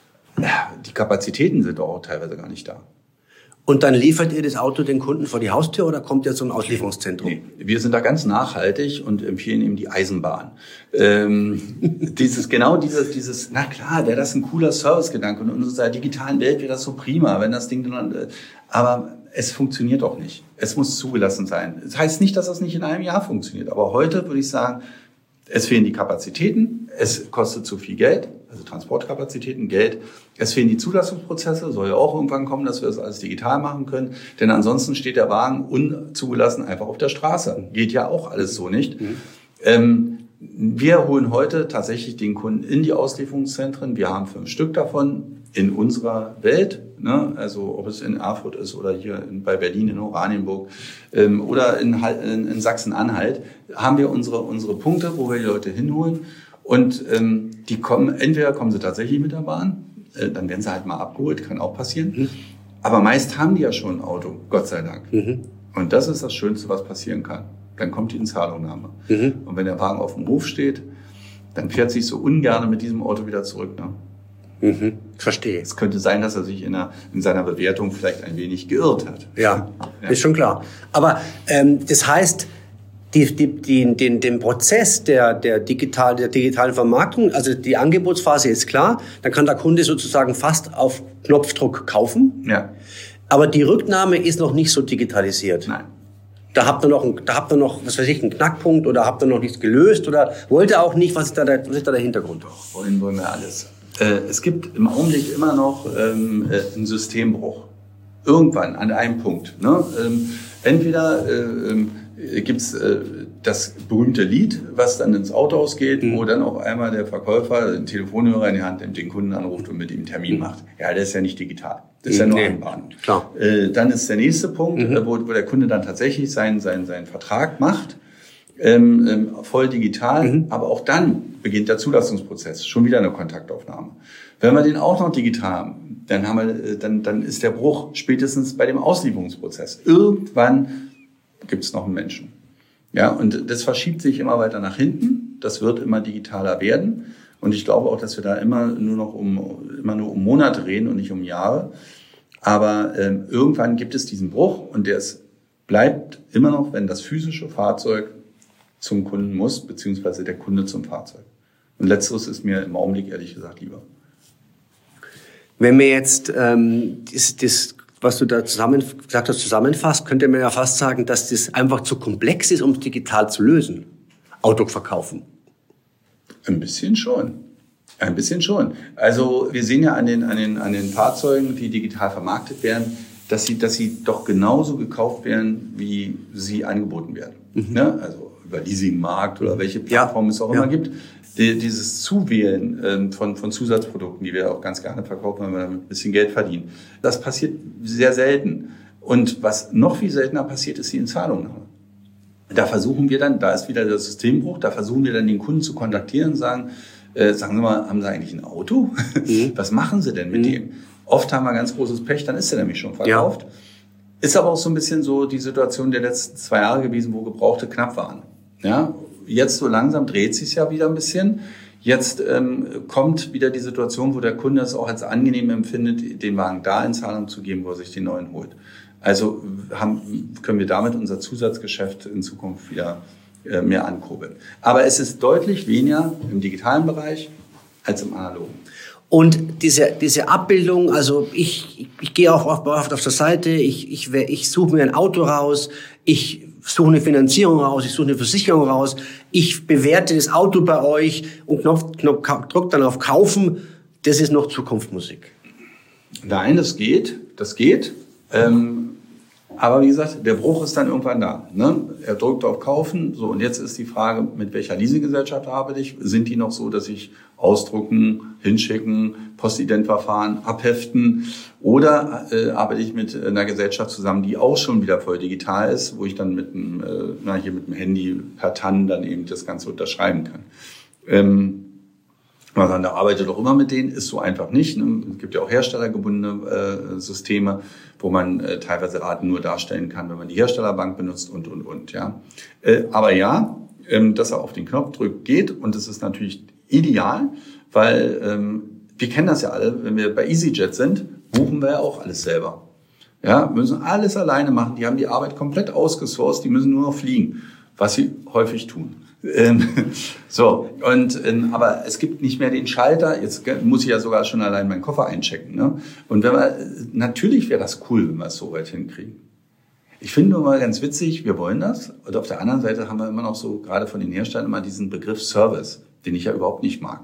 Ja, die Kapazitäten sind auch teilweise gar nicht da. Und dann liefert ihr das Auto den Kunden vor die Haustür oder kommt ihr zum Auslieferungszentrum? Nee, wir sind da ganz nachhaltig und empfehlen ihm die Eisenbahn. Ähm, dieses genau dieses dieses na klar, wäre das ein cooler Servicegedanke und in unserer digitalen Welt wäre das so prima, wenn das Ding dann, äh, aber es funktioniert auch nicht. Es muss zugelassen sein. Das heißt nicht, dass das nicht in einem Jahr funktioniert, aber heute würde ich sagen, es fehlen die Kapazitäten, es kostet zu viel Geld, also Transportkapazitäten, Geld. Es fehlen die Zulassungsprozesse, soll ja auch irgendwann kommen, dass wir das alles digital machen können. Denn ansonsten steht der Wagen unzugelassen einfach auf der Straße. Geht ja auch alles so nicht. Mhm. Ähm, wir holen heute tatsächlich den Kunden in die Auslieferungszentren. Wir haben fünf Stück davon in unserer Welt. Ne? Also ob es in Erfurt ist oder hier in, bei Berlin in Oranienburg ähm, oder in, in, in Sachsen-Anhalt, haben wir unsere, unsere Punkte, wo wir die Leute hinholen. Und ähm, die kommen, entweder kommen sie tatsächlich mit der Bahn äh, dann werden sie halt mal abgeholt, kann auch passieren. Mhm. Aber meist haben die ja schon ein Auto, Gott sei Dank. Mhm. Und das ist das Schönste, was passieren kann. Dann kommt die Inzahlungnahme. Mhm. Und wenn der Wagen auf dem Hof steht, dann fährt sich so ungern mit diesem Auto wieder zurück. Ne? Mhm. Verstehe. Es könnte sein, dass er sich in, einer, in seiner Bewertung vielleicht ein wenig geirrt hat. Ja, ja. Ist schon klar. Aber ähm, das heißt, die, die, die, den, den Prozess der, der, digital, der digitalen Vermarktung, also die Angebotsphase ist klar, dann kann der Kunde sozusagen fast auf Knopfdruck kaufen. Ja. Aber die Rücknahme ist noch nicht so digitalisiert. Nein. Da habt ihr noch, da habt ihr noch, was weiß ich, einen Knackpunkt oder habt ihr noch nichts gelöst oder wollt ihr auch nicht? Was ist da der, was ist da der Hintergrund? Doch, wollen wollen wir alles. Äh, es gibt im Augenblick immer noch ähm, äh, einen Systembruch. Irgendwann, an einem Punkt. Ne? Ähm, entweder äh, gibt es äh, das berühmte Lied, was dann ins Autohaus geht, mhm. wo dann auf einmal der Verkäufer den Telefonhörer in die Hand nimmt, den Kunden anruft und mit ihm einen Termin mhm. macht. Ja, das ist ja nicht digital. Das ist ja nur nee, Anbahn. Klar. Äh, dann ist der nächste Punkt, mhm. wo, wo der Kunde dann tatsächlich seinen, seinen, seinen Vertrag macht, ähm, ähm, voll digital. Mhm. Aber auch dann beginnt der Zulassungsprozess, schon wieder eine Kontaktaufnahme. Wenn wir den auch noch digital haben, dann haben wir, dann, dann ist der Bruch spätestens bei dem Auslieferungsprozess. Irgendwann gibt es noch einen Menschen. Ja, und das verschiebt sich immer weiter nach hinten. Das wird immer digitaler werden. Und ich glaube auch, dass wir da immer nur noch um, immer nur um Monate reden und nicht um Jahre. Aber ähm, irgendwann gibt es diesen Bruch und der ist, bleibt immer noch, wenn das physische Fahrzeug zum Kunden muss, beziehungsweise der Kunde zum Fahrzeug. Und letzteres ist mir im Augenblick ehrlich gesagt lieber. Wenn wir jetzt ähm, das, das, was du da zusammen gesagt hast, zusammenfasst, könnte man ja fast sagen, dass das einfach zu komplex ist, um es digital zu lösen. Auto verkaufen. Ein bisschen schon. Ein bisschen schon. Also wir sehen ja an den, an den, an den Fahrzeugen, die digital vermarktet werden, dass sie, dass sie doch genauso gekauft werden, wie sie angeboten werden. Mhm. Ne? Also über Leasingmarkt oder welche Plattform ja. es auch immer ja. gibt. Die, dieses Zuwählen ähm, von, von Zusatzprodukten, die wir auch ganz gerne verkaufen, weil wir damit ein bisschen Geld verdienen, das passiert sehr selten. Und was noch viel seltener passiert, ist die Inzahlungnahme. Da versuchen wir dann, da ist wieder der Systembruch, da versuchen wir dann den Kunden zu kontaktieren und sagen, äh, sagen Sie mal, haben Sie eigentlich ein Auto? Mhm. Was machen Sie denn mit mhm. dem? Oft haben wir ganz großes Pech, dann ist er nämlich schon verkauft. Ja. Ist aber auch so ein bisschen so die Situation der letzten zwei Jahre gewesen, wo Gebrauchte knapp waren. Ja, jetzt so langsam dreht sich ja wieder ein bisschen. Jetzt ähm, kommt wieder die Situation, wo der Kunde es auch als angenehm empfindet, den Wagen da in Zahlung zu geben, wo er sich den neuen holt. Also haben, können wir damit unser Zusatzgeschäft in Zukunft wieder äh, mehr ankurbeln. Aber es ist deutlich weniger im digitalen Bereich als im analogen. Und diese, diese Abbildung, also ich, ich, ich gehe auch oft auf, auf der Seite, ich, ich, ich suche mir ein Auto raus, ich suche eine Finanzierung raus, ich suche eine Versicherung raus, ich bewerte das Auto bei euch und Knopf, Knopf, drücke dann auf Kaufen, das ist noch Zukunftsmusik. Nein, das geht, das geht. Ähm, aber wie gesagt, der Bruch ist dann irgendwann da. Ne? Er drückt auf Kaufen. So, und jetzt ist die Frage, mit welcher Leasinggesellschaft arbeite ich? Sind die noch so, dass ich ausdrucken, hinschicken, Postidentverfahren, abheften? Oder äh, arbeite ich mit einer Gesellschaft zusammen, die auch schon wieder voll digital ist, wo ich dann mit dem, äh, na, hier mit dem Handy per T A N dann eben das Ganze unterschreiben kann? Ähm, Man sagt, da arbeitet doch immer mit denen, ist so einfach nicht. Ne? Es gibt ja auch herstellergebundene äh, Systeme, wo man äh, teilweise Raten nur darstellen kann, wenn man die Herstellerbank benutzt und, und, und. Ja. Äh, aber ja, ähm, dass er auf den Knopf drückt, geht. Und das ist natürlich ideal, weil ähm, wir kennen das ja alle, wenn wir bei EasyJet sind, buchen wir ja auch alles selber. Ja, müssen alles alleine machen. Die haben die Arbeit komplett ausgesourced, die müssen nur noch fliegen, was sie häufig tun. Ähm, so, und, ähm, aber es gibt nicht mehr den Schalter, jetzt muss ich ja sogar schon allein meinen Koffer einchecken, ne? Und wenn wir, natürlich wäre das cool, wenn wir es so weit hinkriegen. Ich finde nur mal ganz witzig, wir wollen das. Und auf der anderen Seite haben wir immer noch so, gerade von den Herstellern, immer diesen Begriff Service, den ich ja überhaupt nicht mag.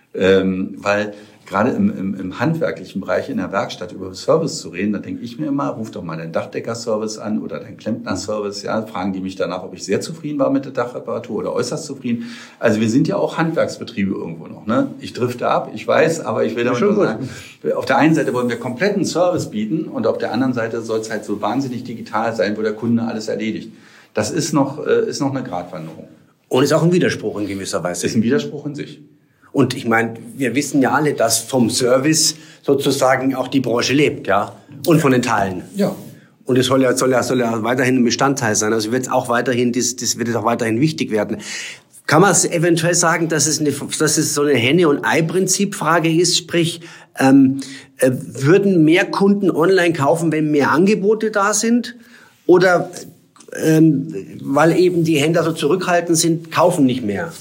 Ähm, weil gerade im, im, im handwerklichen Bereich in der Werkstatt über Service zu reden, da denke ich mir immer, ruf doch mal deinen Dachdecker-Service an oder deinen Klempner-Service. Ja, fragen die mich danach, ob ich sehr zufrieden war mit der Dachreparatur oder äußerst zufrieden. Also wir sind ja auch Handwerksbetriebe irgendwo noch. Ne? Ich drifte ab, ich weiß, aber ich will damit nur sagen, auf der einen Seite wollen wir kompletten Service bieten und auf der anderen Seite soll es halt so wahnsinnig digital sein, wo der Kunde alles erledigt. Das ist noch, ist noch eine Gratwanderung. Und ist auch ein Widerspruch in gewisser Weise. Ist ein Widerspruch in sich. Und ich meine, wir wissen ja alle, dass vom Service sozusagen auch die Branche lebt, ja, und von den Teilen. Ja. Und es soll ja, soll ja, soll ja weiterhin ein Bestandteil sein. Also wird es auch weiterhin, das, das wird es auch weiterhin wichtig werden. Kann man es eventuell sagen, dass es, eine, dass es so eine Henne- und Ei-Prinzip-Frage ist? Sprich, ähm, äh, würden mehr Kunden online kaufen, wenn mehr Angebote da sind? Oder ähm, weil eben die Händler so zurückhaltend sind, kaufen nicht mehr?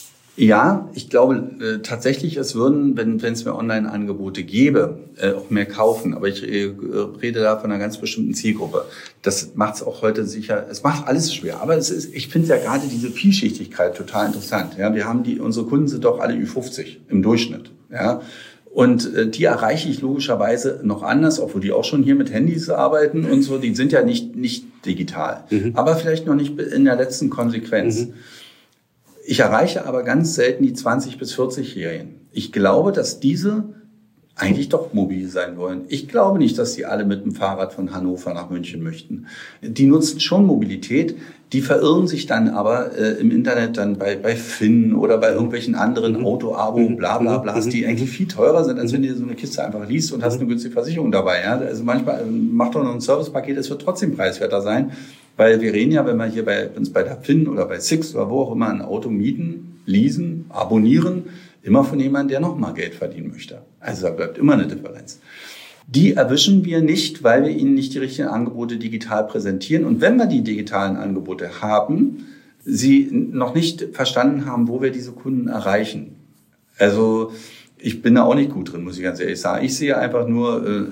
Ja, ich glaube äh, tatsächlich, es würden, wenn wenn es mehr Online-Angebote gäbe, äh, auch mehr kaufen. Aber ich äh, rede da von einer ganz bestimmten Zielgruppe. Das macht es auch heute sicher. Es macht alles schwer. Aber es ist, ich finde ja gerade diese Vielschichtigkeit total interessant. Ja, wir haben die, unsere Kunden sind doch alle Ü fünfzig im Durchschnitt. Ja. Und äh, die erreiche ich logischerweise noch anders, obwohl die auch schon hier mit Handys arbeiten und so. Die sind ja nicht nicht digital, mhm. aber vielleicht noch nicht in der letzten Konsequenz. Mhm. Ich erreiche aber ganz selten die zwanzig- bis vierzig-Jährigen. Ich glaube, dass diese eigentlich doch mobil sein wollen. Ich glaube nicht, dass die alle mit dem Fahrrad von Hannover nach München möchten. Die nutzen schon Mobilität, die verirren sich dann aber äh, im Internet dann bei bei Finn oder bei irgendwelchen anderen Auto-Abo, bla bla bla, die eigentlich viel teurer sind, als wenn du so eine Kiste einfach liest und hast eine günstige Versicherung dabei. Ja? Also manchmal macht doch noch ein Servicepaket, es wird trotzdem preiswerter sein. Weil wir reden ja, wenn wir hier bei uns bei der Finn oder bei Sixt oder wo auch immer ein Auto mieten, leasen, abonnieren, immer von jemandem, der noch mal Geld verdienen möchte. Also da bleibt immer eine Differenz. Die erwischen wir nicht, weil wir ihnen nicht die richtigen Angebote digital präsentieren. Und wenn wir die digitalen Angebote haben, sie noch nicht verstanden haben, wo wir diese Kunden erreichen. Also ich bin da auch nicht gut drin, muss ich ganz ehrlich sagen. Ich sehe einfach nur, äh,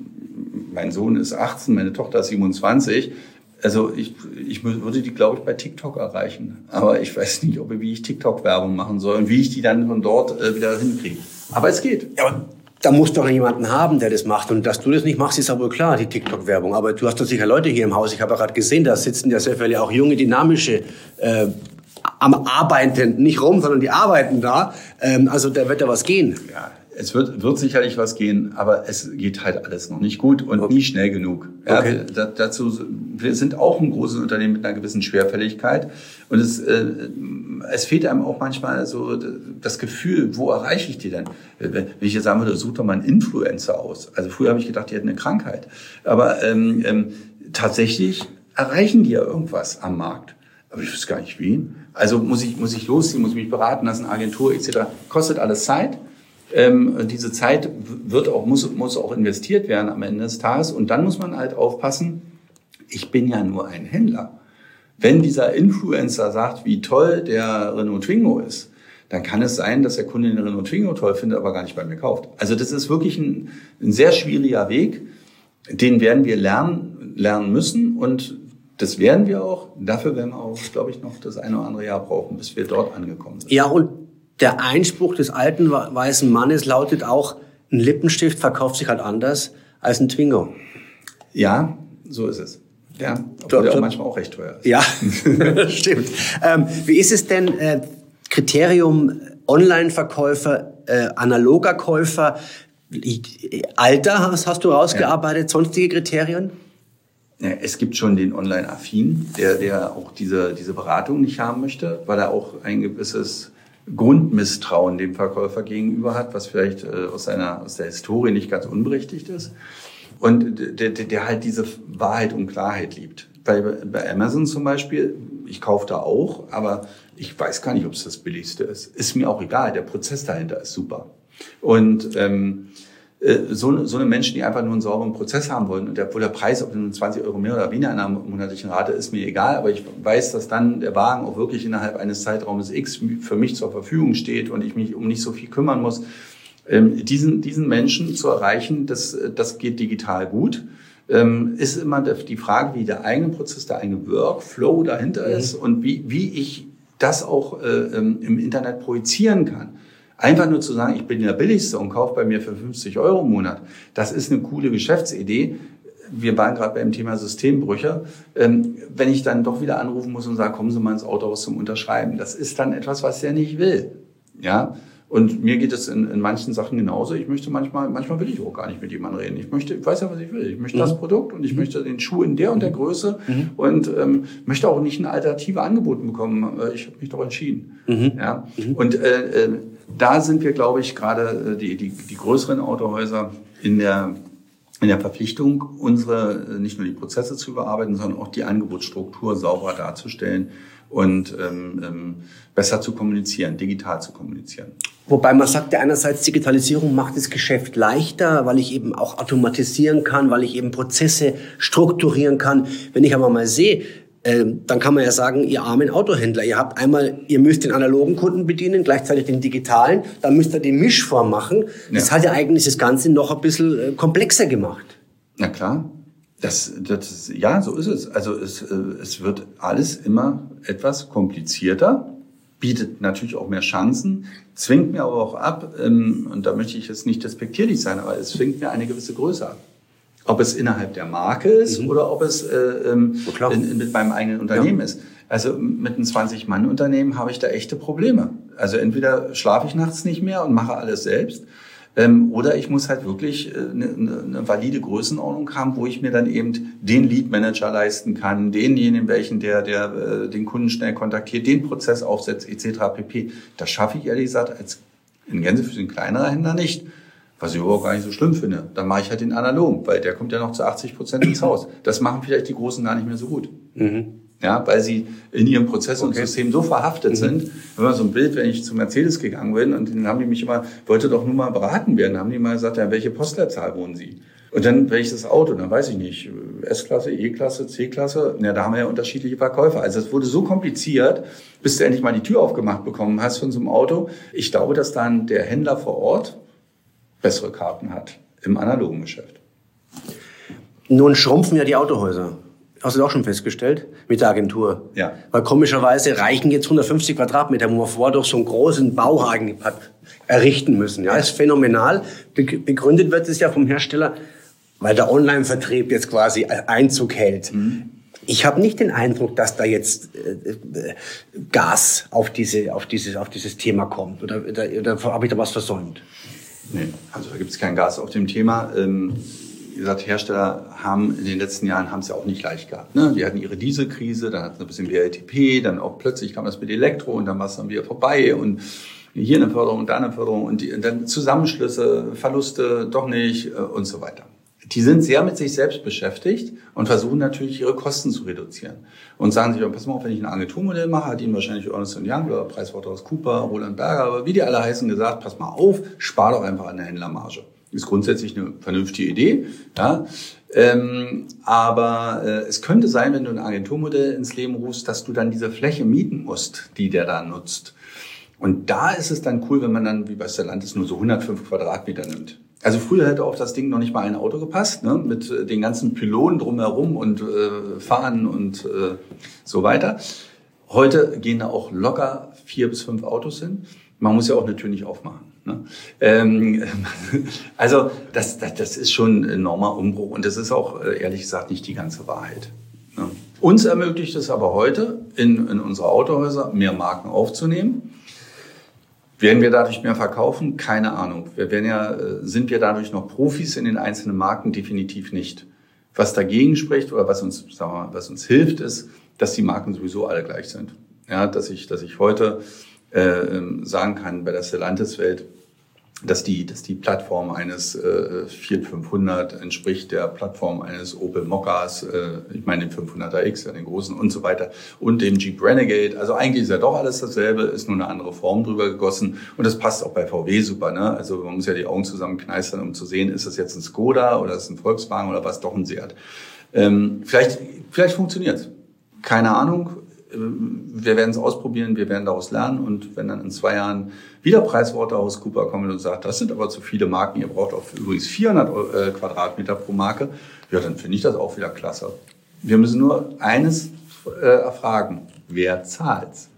mein Sohn ist achtzehn, meine Tochter ist siebenundzwanzig. Also ich, ich würde die, glaube ich, bei TikTok erreichen. Aber ich weiß nicht, ob, wie ich TikTok-Werbung machen soll und wie ich die dann von dort äh, wieder hinkriege. Aber es geht. Ja, aber da muss doch jemanden haben, der das macht. Und dass du das nicht machst, ist aber klar, die TikTok-Werbung. Aber du hast doch sicher Leute hier im Haus. Ich habe ja gerade gesehen, da sitzen ja sehr viele auch junge, dynamische, äh, am Arbeiten, nicht rum, sondern die arbeiten da. Ähm, also da wird ja was gehen. Ja. Es wird, wird sicherlich was gehen, aber es geht halt alles noch nicht gut und okay. nie schnell genug. Ja, okay. wir, da, dazu, wir sind auch ein großes Unternehmen mit einer gewissen Schwerfälligkeit und es, äh, es fehlt einem auch manchmal so das Gefühl, wo erreiche ich die denn? Wenn ich jetzt sagen würde, such doch mal einen Influencer aus. Also früher habe ich gedacht, die hätten eine Krankheit. Aber ähm, ähm, tatsächlich erreichen die ja irgendwas am Markt. Aber ich weiß gar nicht wie. Also muss ich, muss ich losziehen, muss ich mich beraten lassen, Agentur et cetera. Kostet alles Zeit. Ähm, diese Zeit wird auch, muss, muss auch investiert werden am Ende des Tages. Und dann muss man halt aufpassen, ich bin ja nur ein Händler. Wenn dieser Influencer sagt, wie toll der Renault Twingo ist, dann kann es sein, dass der Kunde den Renault Twingo toll findet, aber gar nicht bei mir kauft. Also das ist wirklich ein, ein sehr schwieriger Weg. Den werden wir lernen, lernen müssen und das werden wir auch. Dafür werden wir auch, glaube ich, noch das eine oder andere Jahr brauchen, bis wir dort angekommen sind. Ja, und der Einspruch des alten weißen Mannes lautet auch, ein Lippenstift verkauft sich halt anders als ein Twingo. Ja, so ist es. Ja, obwohl der auch manchmal auch recht teuer ist. Ja, stimmt. Ähm, wie ist es denn, äh, Kriterium Online-Verkäufer, äh, analoger Käufer, Alter hast, hast du rausgearbeitet, ja. Sonstige Kriterien? Ja, es gibt schon den Online-Affin, der, der auch diese, diese Beratung nicht haben möchte, weil er auch ein gewisses Grundmisstrauen dem Verkäufer gegenüber hat, was vielleicht äh, aus seiner, aus der Historie nicht ganz unberechtigt ist. Und der, der, der halt diese Wahrheit und Klarheit liebt. Bei, bei Amazon zum Beispiel, ich kaufe da auch, aber ich weiß gar nicht, ob es das Billigste ist. Ist mir auch egal, der Prozess dahinter ist super. Und ähm, so, so eine Menschen, die einfach nur einen sauberen Prozess haben wollen und der, wo der Preis, ob nun zwanzig Euro mehr oder weniger in einer monatlichen Rate, ist mir egal, aber ich weiß, dass dann der Wagen auch wirklich innerhalb eines Zeitraumes X für mich zur Verfügung steht und ich mich um nicht so viel kümmern muss. Ähm, diesen, diesen Menschen zu erreichen, das, das geht digital gut. Ähm, ist immer die Frage, wie der eigene Prozess, der eigene Workflow dahinter mhm. ist und wie, wie ich das auch äh, im Internet projizieren kann. Einfach nur zu sagen, ich bin der Billigste und kaufe bei mir für fünfzig Euro im Monat, das ist eine coole Geschäftsidee. Wir waren gerade beim Thema Systembrüche. Ähm, wenn ich dann doch wieder anrufen muss und sage, kommen Sie mal ins Autohaus zum Unterschreiben, das ist dann etwas, was der nicht will. Ja. Und mir geht es in, in manchen Sachen genauso. Ich möchte manchmal, manchmal will ich auch gar nicht mit jemandem reden. Ich möchte, ich weiß ja, was ich will. Ich möchte mhm. das Produkt und ich mhm. möchte den Schuh in der und der Größe mhm. und ähm, möchte auch nicht eine alternative angeboten bekommen. Ich habe mich doch entschieden. Mhm. Ja. Mhm. Und äh, da sind wir, glaube ich, gerade die, die, die größeren Autohäuser in der, in der Verpflichtung, unsere, nicht nur die Prozesse zu überarbeiten, sondern auch die Angebotsstruktur sauber darzustellen und ähm, ähm, besser zu kommunizieren, digital zu kommunizieren. Wobei man sagt, ja einerseits, Digitalisierung macht das Geschäft leichter, weil ich eben auch automatisieren kann, weil ich eben Prozesse strukturieren kann. Wenn ich aber mal sehe, äh, dann kann man ja sagen, ihr armen Autohändler, ihr habt einmal, ihr müsst den analogen Kunden bedienen, gleichzeitig den digitalen, dann müsst ihr die Mischform machen. Das ja. hat ja eigentlich das Ganze noch ein bisschen komplexer gemacht. Na klar. Das, das, ja, so ist es. Also es, es wird alles immer etwas komplizierter, bietet natürlich auch mehr Chancen, zwingt mir aber auch ab, ähm, und da möchte ich jetzt nicht despektierlich sein, aber es zwingt mir eine gewisse Größe ab. Ob es innerhalb der Marke ist mhm. oder ob es äh, ähm, in, in, mit meinem eigenen Unternehmen ja. ist. Also mit einem zwanzig-Mann-Unternehmen habe ich da echte Probleme. Also entweder schlafe ich nachts nicht mehr und mache alles selbst, Ähm, oder ich muss halt wirklich äh, eine, eine valide Größenordnung haben, wo ich mir dann eben den Lead-Manager leisten kann, denjenigen, welchen der, der äh, den Kunden schnell kontaktiert, den Prozess aufsetzt, et cetera pp. Das schaffe ich ehrlich gesagt als in Gänsefüßchen kleinerer Händler nicht, was ich überhaupt gar nicht so schlimm finde. Dann mache ich halt den analogen, weil der kommt ja noch zu achtzig Prozent ins Haus. Das machen vielleicht die Großen gar nicht mehr so gut. Mhm. Ja, weil sie in ihrem Prozess und okay. System so verhaftet mhm. sind. Wenn man so ein Bild, wenn ich zu Mercedes gegangen bin und dann haben die mich immer, wollte doch nur mal beraten werden, haben die mal gesagt, ja, welche Postleitzahl wohnen Sie? Und dann welches Auto, dann weiß ich nicht, S-Klasse, E-Klasse, C-Klasse, ja, da haben wir ja unterschiedliche Verkäufer. Also es wurde so kompliziert, bis du endlich mal die Tür aufgemacht bekommen hast von so einem Auto. Ich glaube, dass dann der Händler vor Ort bessere Karten hat im analogen Geschäft. Nun schrumpfen ja die Autohäuser. Hast du das auch schon festgestellt? Mit der Agentur. Ja. Weil komischerweise reichen jetzt hundertfünfzig Quadratmeter, wo man vorher doch so einen großen Bauwagen hat errichten müssen. Ja, ist phänomenal. Begründet wird es ja vom Hersteller, weil der Online-Vertrieb jetzt quasi Einzug hält. Mhm. Ich habe nicht den Eindruck, dass da jetzt äh, Gas auf diese, auf dieses, auf dieses Thema kommt. Oder, oder, oder habe ich da was versäumt? Nee, also da gibt es kein Gas auf dem Thema. Ähm Wie gesagt, Hersteller haben in den letzten Jahren haben es ja auch nicht leicht gehabt. Ne? Die hatten ihre Dieselkrise, dann hatten sie ein bisschen W L T P, dann auch plötzlich kam das mit Elektro und dann war es dann wieder vorbei und hier eine Förderung und da eine Förderung und, die, und dann Zusammenschlüsse, Verluste, doch nicht und so weiter. Die sind sehr mit sich selbst beschäftigt und versuchen natürlich ihre Kosten zu reduzieren. Und sagen sich, pass mal auf, wenn ich ein Agenturmodell mache, hat ihnen wahrscheinlich Ernst und Young oder PricewaterhouseCoopers, Roland Berger, aber wie die alle heißen, gesagt, pass mal auf, spar doch einfach an der Händlermarge. Ist grundsätzlich eine vernünftige Idee, ja. Ähm, aber äh, es könnte sein, wenn du ein Agenturmodell ins Leben rufst, dass du dann diese Fläche mieten musst, die der da nutzt. Und da ist es dann cool, wenn man dann, wie bei Stellantis, nur so hundertfünf Quadratmeter nimmt. Also früher hätte auf das Ding noch nicht mal ein Auto gepasst, ne, mit äh, den ganzen Pylonen drumherum und äh, Fahnen und äh, so weiter. Heute gehen da auch locker vier bis fünf Autos hin. Man muss ja auch eine Tür nicht aufmachen. Ne? Ähm, also das, das, das ist schon ein enormer Umbruch und das ist auch ehrlich gesagt nicht die ganze Wahrheit. Ne? Uns ermöglicht es aber heute, in, in unsere Autohäuser mehr Marken aufzunehmen. Werden wir dadurch mehr verkaufen? Keine Ahnung. Wir werden ja, sind wir dadurch noch Profis in den einzelnen Marken? Definitiv nicht. Was dagegen spricht oder was uns, sagen wir mal, was uns hilft, ist, dass die Marken sowieso alle gleich sind. Ja, dass ich, dass ich heute äh, sagen kann bei der Stellantis-Welt, dass die, dass die Plattform eines äh, Fiat fünfhundert entspricht der Plattform eines Opel Mokkas, äh, ich meine den fünfhunderter X, ja, den großen und so weiter, und dem Jeep Renegade. Also eigentlich ist ja doch alles dasselbe, ist nur eine andere Form drüber gegossen und das passt auch bei V W super, ne? Also man muss ja die Augen zusammenkneistern, um zu sehen, ist das jetzt ein Skoda oder ist es ein Volkswagen oder was, doch ein Seat. Ähm, vielleicht, vielleicht funktioniert's. Keine Ahnung. Wir werden es ausprobieren, wir werden daraus lernen und wenn dann in zwei Jahren wieder PricewaterhouseCoopers kommt und sagt, das sind aber zu viele Marken, ihr braucht auch übrigens vierhundert äh, Quadratmeter pro Marke, ja, dann finde ich das auch wieder klasse. Wir müssen nur eines äh, erfragen, wer zahlt's?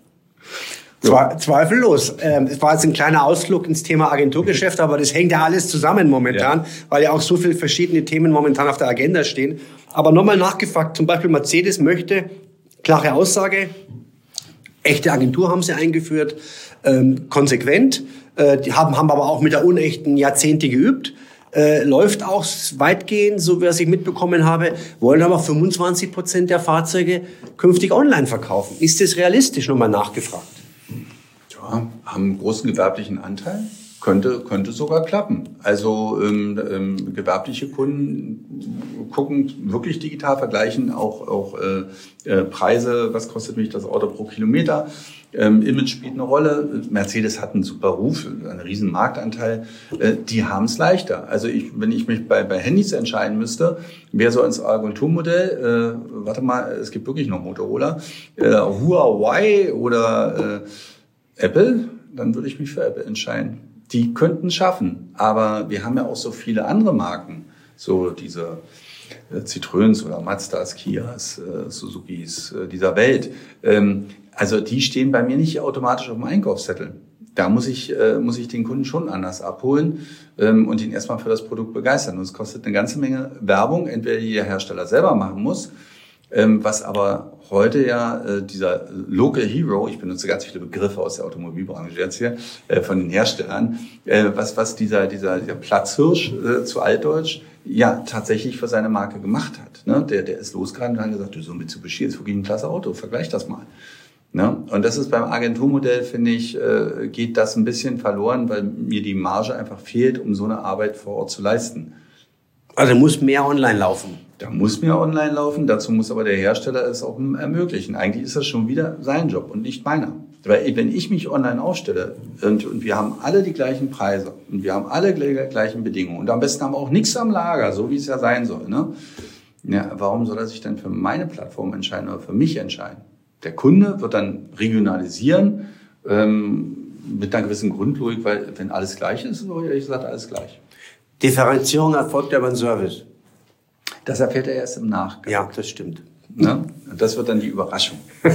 Zwe- zweifellos. Ähm, es war jetzt ein kleiner Ausflug ins Thema Agenturgeschäft, aber das hängt ja alles zusammen momentan, ja. Weil ja auch so viele verschiedene Themen momentan auf der Agenda stehen. Aber nochmal nachgefragt, zum Beispiel Mercedes möchte, klare Aussage, echte Agentur haben sie eingeführt, ähm, konsequent, äh, die haben, haben aber auch mit der unechten Jahrzehnte geübt, äh, läuft auch weitgehend, so wie ich mitbekommen habe, wollen aber fünfundzwanzig Prozent der Fahrzeuge künftig online verkaufen. Ist das realistisch, nochmal nachgefragt? Ja, Ja, haben einen großen gewerblichen Anteil. Könnte, könnte sogar klappen. Also ähm, ähm, gewerbliche Kunden gucken wirklich digital, vergleichen auch, auch äh, äh, Preise, was kostet mich das Auto pro Kilometer. Ähm, Image spielt eine Rolle. Mercedes hat einen super Ruf, einen riesen Marktanteil. Äh, die haben es leichter. Also ich, wenn ich mich bei, bei Handys entscheiden müsste, wäre so ins Agenturmodell, äh, warte mal, es gibt wirklich noch Motorola, äh, Huawei oder äh, Apple, dann würde ich mich für Apple entscheiden. Die könnten es schaffen, aber wir haben ja auch so viele andere Marken, so diese äh, Citroëns oder Mazdas, Kias, äh, Suzukis äh, dieser Welt. Ähm, also die stehen bei mir nicht automatisch auf dem Einkaufszettel. Da muss ich äh, muss ich den Kunden schon anders abholen ähm, und ihn erstmal für das Produkt begeistern. Und es kostet eine ganze Menge Werbung, entweder die der Hersteller selber machen muss, ähm, was aber heute ja äh, dieser Local Hero, ich benutze ganz viele Begriffe aus der Automobilbranche jetzt hier, äh, von den Herstellern, äh, was was dieser dieser, dieser Platzhirsch äh, zu Altdeutsch ja tatsächlich für seine Marke gemacht hat. Ne? Der der ist losgegangen und hat gesagt, du, so Mitsubishi ist wirklich ein klasse Auto, vergleich das mal. Ne? Und das ist beim Agenturmodell, finde ich, äh, geht das ein bisschen verloren, weil mir die Marge einfach fehlt, um so eine Arbeit vor Ort zu leisten. Also muss mehr online laufen. Da muss mehr online laufen, dazu muss aber der Hersteller es auch ermöglichen. Eigentlich ist das schon wieder sein Job und nicht meiner. Weil wenn ich mich online aufstelle und, und wir haben alle die gleichen Preise und wir haben alle die gleichen Bedingungen und am besten haben wir auch nichts am Lager, so wie es ja sein soll. Ne? Ja, warum soll er sich denn für meine Plattform entscheiden oder für mich entscheiden? Der Kunde wird dann regionalisieren ähm, mit einer gewissen Grundlogik, weil wenn alles gleich ist, ist ehrlich gesagt alles gleich. Differenzierung erfolgt ja beim Service. Das erfährt er erst im Nachgang. Ja, das stimmt. Ne? Und das wird dann die Überraschung.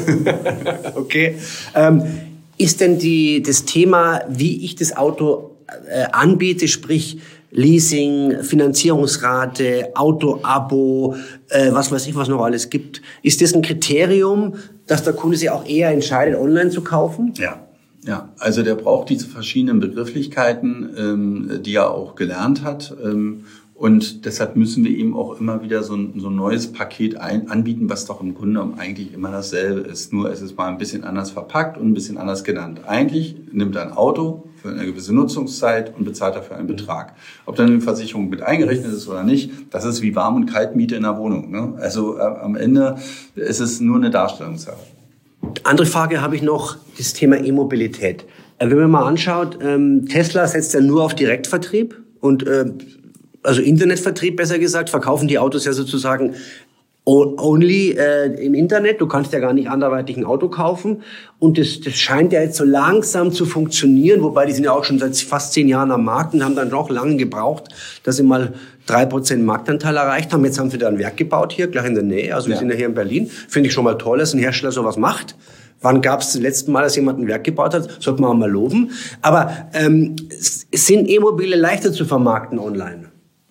Okay. Ähm, ist denn die, das Thema, wie ich das Auto äh, anbiete, sprich Leasing, Finanzierungsrate, Auto-Abo, äh, was weiß ich, was noch alles gibt, ist das ein Kriterium, dass der Kunde sich auch eher entscheidet, online zu kaufen? Ja. Ja, also der braucht diese verschiedenen Begrifflichkeiten, ähm, die er auch gelernt hat. Ähm, und deshalb müssen wir ihm auch immer wieder so ein, so ein neues Paket ein, anbieten, was doch im Grunde eigentlich immer dasselbe ist. Nur es ist mal ein bisschen anders verpackt und ein bisschen anders genannt. Eigentlich nimmt er ein Auto für eine gewisse Nutzungszeit und bezahlt dafür einen Betrag. Ob dann eine Versicherung mit eingerechnet ist oder nicht, das ist wie Warm- und Kaltmiete in der Wohnung. Ne? Also äh, am Ende ist es nur eine Darstellungssache. Andere Frage habe ich noch, das Thema E-Mobilität. Wenn man mal anschaut, ähm, Tesla setzt ja nur auf Direktvertrieb und äh, also Internetvertrieb besser gesagt, verkaufen die Autos ja sozusagen only äh, im Internet. Du kannst ja gar nicht anderweitig ein Auto kaufen. Und das, das scheint ja jetzt so langsam zu funktionieren, wobei die sind ja auch schon seit fast zehn Jahren am Markt und haben dann doch lange gebraucht, dass sie mal drei Prozent Marktanteil erreicht haben. Jetzt haben sie da ein Werk gebaut hier, gleich in der Nähe. Also wir ja. sind ja hier in Berlin. Finde ich schon mal toll, dass ein Hersteller sowas macht. Wann gab es das letzte Mal, dass jemand ein Werk gebaut hat? Sollte man auch mal loben. Aber ähm, sind E-Mobile leichter zu vermarkten online?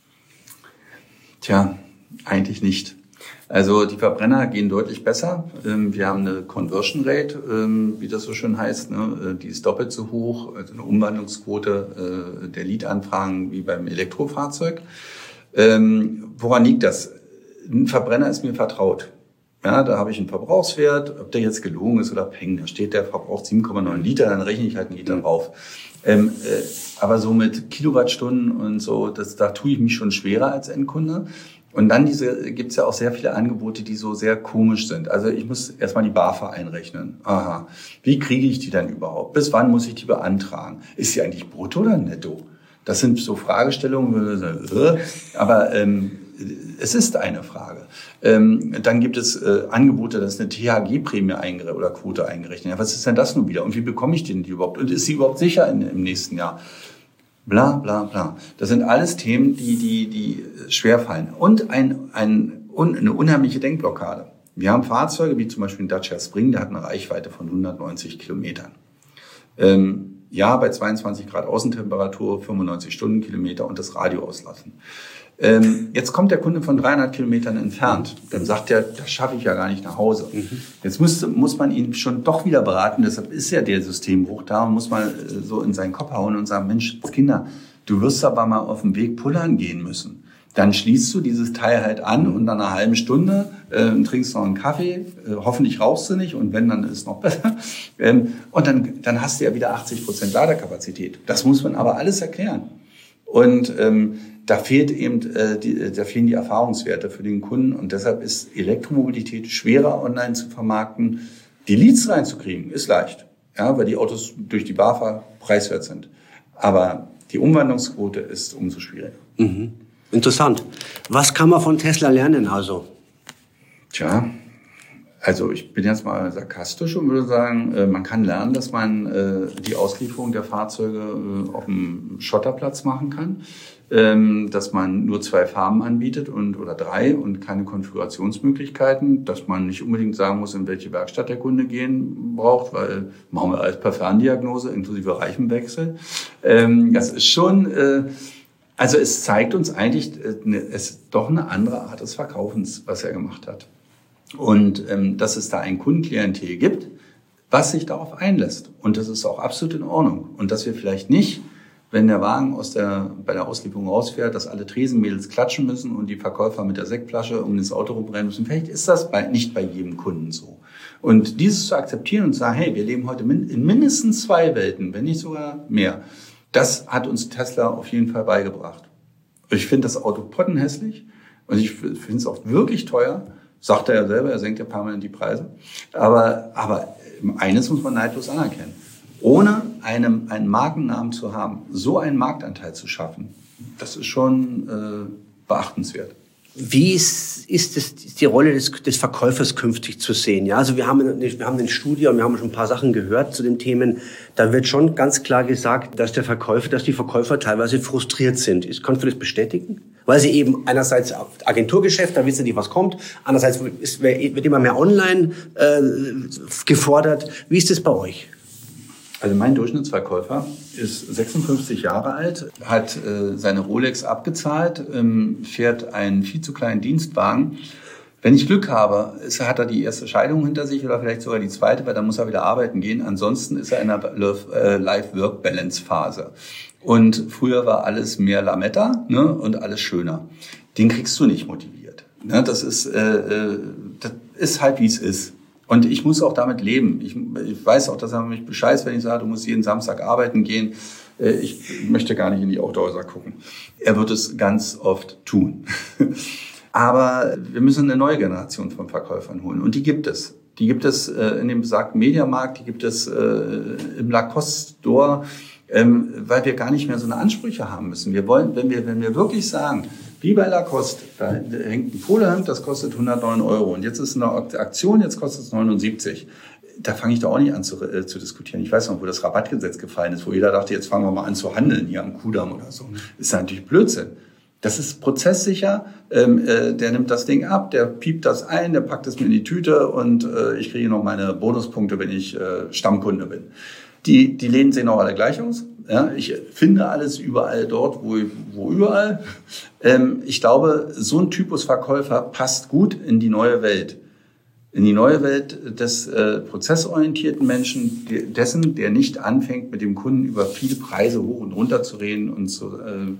Tja, eigentlich nicht. Also die Verbrenner gehen deutlich besser. Wir haben eine Conversion Rate, wie das so schön heißt, die ist doppelt so hoch, also eine Umwandlungsquote der Lead-Anfragen wie beim Elektrofahrzeug. Woran liegt das? Ein Verbrenner ist mir vertraut. Ja, da habe ich einen Verbrauchswert, ob der jetzt gelogen ist oder peng, da steht, der verbraucht sieben Komma neun Liter, dann rechne ich halt einen Liter drauf. Ähm, äh, aber so mit Kilowattstunden und so, das, da tue ich mich schon schwerer als Endkunde. Und dann diese gibt's ja auch sehr viele Angebote, die so sehr komisch sind. Also ich muss erstmal die BAFA einrechnen. Aha, wie kriege ich die dann überhaupt? Bis wann muss ich die beantragen? Ist sie eigentlich brutto oder netto? Das sind so Fragestellungen, aber ähm, es ist eine Frage. Ähm, dann gibt es äh, Angebote, dass eine T H G-Prämie eingerechnet oder Quote eingerechnet. Ja, was ist denn das nun wieder? Und wie bekomme ich denn die überhaupt? Und ist sie überhaupt sicher in, im nächsten Jahr? Bla, bla, bla. Das sind alles Themen, die, die, die schwerfallen. Und ein, ein, un, eine unheimliche Denkblockade. Wir haben Fahrzeuge, wie zum Beispiel ein Dacia Spring, der hat eine Reichweite von hundertneunzig Kilometern. Ähm, ja, bei zweiundzwanzig Grad Außentemperatur, fünfundneunzig Stundenkilometer und das Radio auslassen. Ähm, jetzt kommt der Kunde von dreihundert Kilometern entfernt. Dann sagt er, das schaffe ich ja gar nicht nach Hause. Mhm. Jetzt muss, muss man ihn schon doch wieder beraten. Deshalb ist ja der Systembruch da und muss mal äh, so in seinen Kopf hauen und sagen, Mensch, Kinder, du wirst aber mal auf dem Weg pullern gehen müssen. Dann schließt du dieses Teil halt an und nach einer halben Stunde äh, trinkst noch einen Kaffee. Äh, hoffentlich rauchst du nicht und wenn, dann ist es noch besser. Ähm, und dann, dann hast du ja wieder achtzig Prozent Ladekapazität. Das muss man aber alles erklären. Und ähm, da fehlt eben, äh, die, da fehlen die Erfahrungswerte für den Kunden. Und deshalb ist Elektromobilität schwerer online zu vermarkten. Die Leads reinzukriegen ist leicht, ja, weil die Autos durch die BAFA preiswert sind. Aber die Umwandlungsquote ist umso schwieriger. Mhm. Interessant. Was kann man von Tesla lernen also? Tja, also ich bin jetzt mal sarkastisch und würde sagen, man kann lernen, dass man die Auslieferung der Fahrzeuge auf dem Schotterplatz machen kann, dass man nur zwei Farben anbietet und oder drei und keine Konfigurationsmöglichkeiten, dass man nicht unbedingt sagen muss, in welche Werkstatt der Kunde gehen braucht, weil machen wir alles per Ferndiagnose inklusive Reifenwechsel. Das ist schon Also es zeigt uns eigentlich, es ist doch eine andere Art des Verkaufens, was er gemacht hat. Und ähm, dass es da ein Kundenklientel gibt, was sich darauf einlässt. Und das ist auch absolut in Ordnung. Und dass wir vielleicht nicht, wenn der Wagen aus der, bei der Auslieferung rausfährt, dass alle Tresenmädels klatschen müssen und die Verkäufer mit der Sektflasche um das Auto rumrennen müssen. Vielleicht ist das bei, nicht bei jedem Kunden so. Und dieses zu akzeptieren und zu sagen, hey, wir leben heute min- in mindestens zwei Welten, wenn nicht sogar mehr. Das hat uns Tesla auf jeden Fall beigebracht. Ich finde das Auto pottenhässlich und ich finde es auch wirklich teuer. Sagt er ja selber, er senkt ja permanent die Preise. Aber, aber eines muss man neidlos anerkennen. Ohne einen, einen Markennamen zu haben, so einen Marktanteil zu schaffen, das ist schon äh, beachtenswert. Wie ist, ist, das, ist die Rolle des, des Verkäufers künftig zu sehen? Ja, also wir haben, wir haben eine Studie und wir haben schon ein paar Sachen gehört zu den Themen. Da wird schon ganz klar gesagt, dass der Verkäufer, dass die Verkäufer teilweise frustriert sind. Ist, kannst du das bestätigen? Weil sie eben einerseits Agenturgeschäft, da wissen die, was kommt. Andererseits ist, wird immer mehr online äh, gefordert. Wie ist das bei euch? Also mein Durchschnittsverkäufer ist sechsundfünfzig Jahre alt, hat äh, seine Rolex abgezahlt, ähm, fährt einen viel zu kleinen Dienstwagen. Wenn ich Glück habe, ist, hat er die erste Scheidung hinter sich oder vielleicht sogar die zweite, weil dann muss er wieder arbeiten gehen. Ansonsten ist er in einer äh, Life-Work-Balance-Phase. Und früher war alles mehr Lametta, ne, und alles schöner. Den kriegst du nicht motiviert. Ne, das ist, äh, das ist halt, wie es ist. Und ich muss auch damit leben. Ich, ich weiß auch, dass er mich bescheißt, wenn ich sage, du musst jeden Samstag arbeiten gehen. Ich möchte gar nicht in die Autohäuser gucken. Er wird es ganz oft tun. Aber wir müssen eine neue Generation von Verkäufern holen. Und die gibt es. Die gibt es in dem besagten Mediamarkt, die gibt es im Lacoste Store, weil wir gar nicht mehr so eine Ansprüche haben müssen. Wir wollen, wenn wir, wenn wir wirklich sagen, wie bei Lacoste, da hängt ein Polohemd, das kostet hundertneun Euro. Und jetzt ist eine Aktion, jetzt kostet es neunundsiebzig. Da fange ich doch auch nicht an zu, äh, zu diskutieren. Ich weiß noch, wo das Rabattgesetz gefallen ist, wo jeder dachte, jetzt fangen wir mal an zu handeln hier am Kudamm oder so. Das ist natürlich Blödsinn. Das ist prozesssicher, ähm, äh, der nimmt das Ding ab, der piept das ein, der packt es mir in die Tüte und äh, ich kriege noch meine Bonuspunkte, wenn ich äh, Stammkunde bin. Die, die Läden sehen auch alle gleich aus. Ja, ich finde alles überall dort, wo, wo überall. Ähm, ich glaube, so ein Typus Verkäufer passt gut in die neue Welt. In die neue Welt des äh, prozessorientierten Menschen, die, dessen, der nicht anfängt, mit dem Kunden über viele Preise hoch und runter zu reden und so,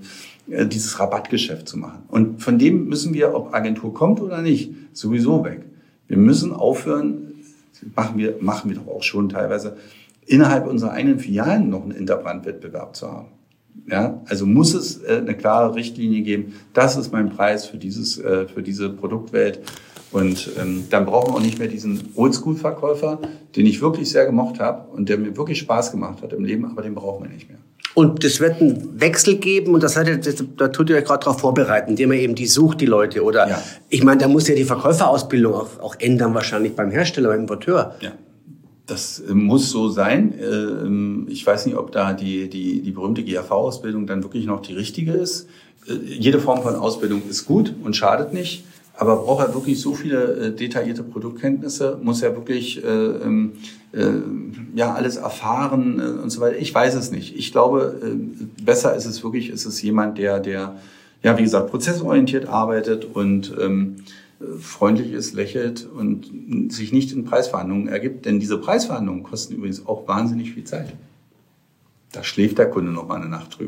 äh, dieses Rabattgeschäft zu machen. Und von dem müssen wir, ob Agentur kommt oder nicht, sowieso weg. Wir müssen aufhören, machen wir, machen wir doch auch schon teilweise, innerhalb unserer eigenen Filialen noch einen Interbrandwettbewerb zu haben. Ja, also muss es äh, eine klare Richtlinie geben. Das ist mein Preis für dieses, äh, für diese Produktwelt. Und ähm, dann brauchen wir auch nicht mehr diesen Oldschool-Verkäufer, den ich wirklich sehr gemocht habe und der mir wirklich Spaß gemacht hat im Leben, aber den brauchen wir nicht mehr. Und das wird einen Wechsel geben und das hat, das, da tut ihr euch gerade darauf vorbereiten, indem ihr eben die sucht, die Leute. Oder ja. Ich meine, da muss ja die Verkäuferausbildung auch, auch ändern wahrscheinlich beim Hersteller, beim Importeur. Ja. Das muss so sein. Ich weiß nicht, ob da die, die, die berühmte G A V-Ausbildung dann wirklich noch die richtige ist. Jede Form von Ausbildung ist gut und schadet nicht. Aber braucht er wirklich so viele detaillierte Produktkenntnisse? Muss er wirklich äh, äh, ja alles erfahren äh, und so weiter? Ich weiß es nicht. Ich glaube, äh, besser ist es wirklich, ist es jemand, der, der ja wie gesagt prozessorientiert arbeitet und ähm, freundlich ist, lächelt und sich nicht in Preisverhandlungen ergibt. Denn diese Preisverhandlungen kosten übrigens auch wahnsinnig viel Zeit. Da schläft der Kunde noch mal eine Nacht drüber.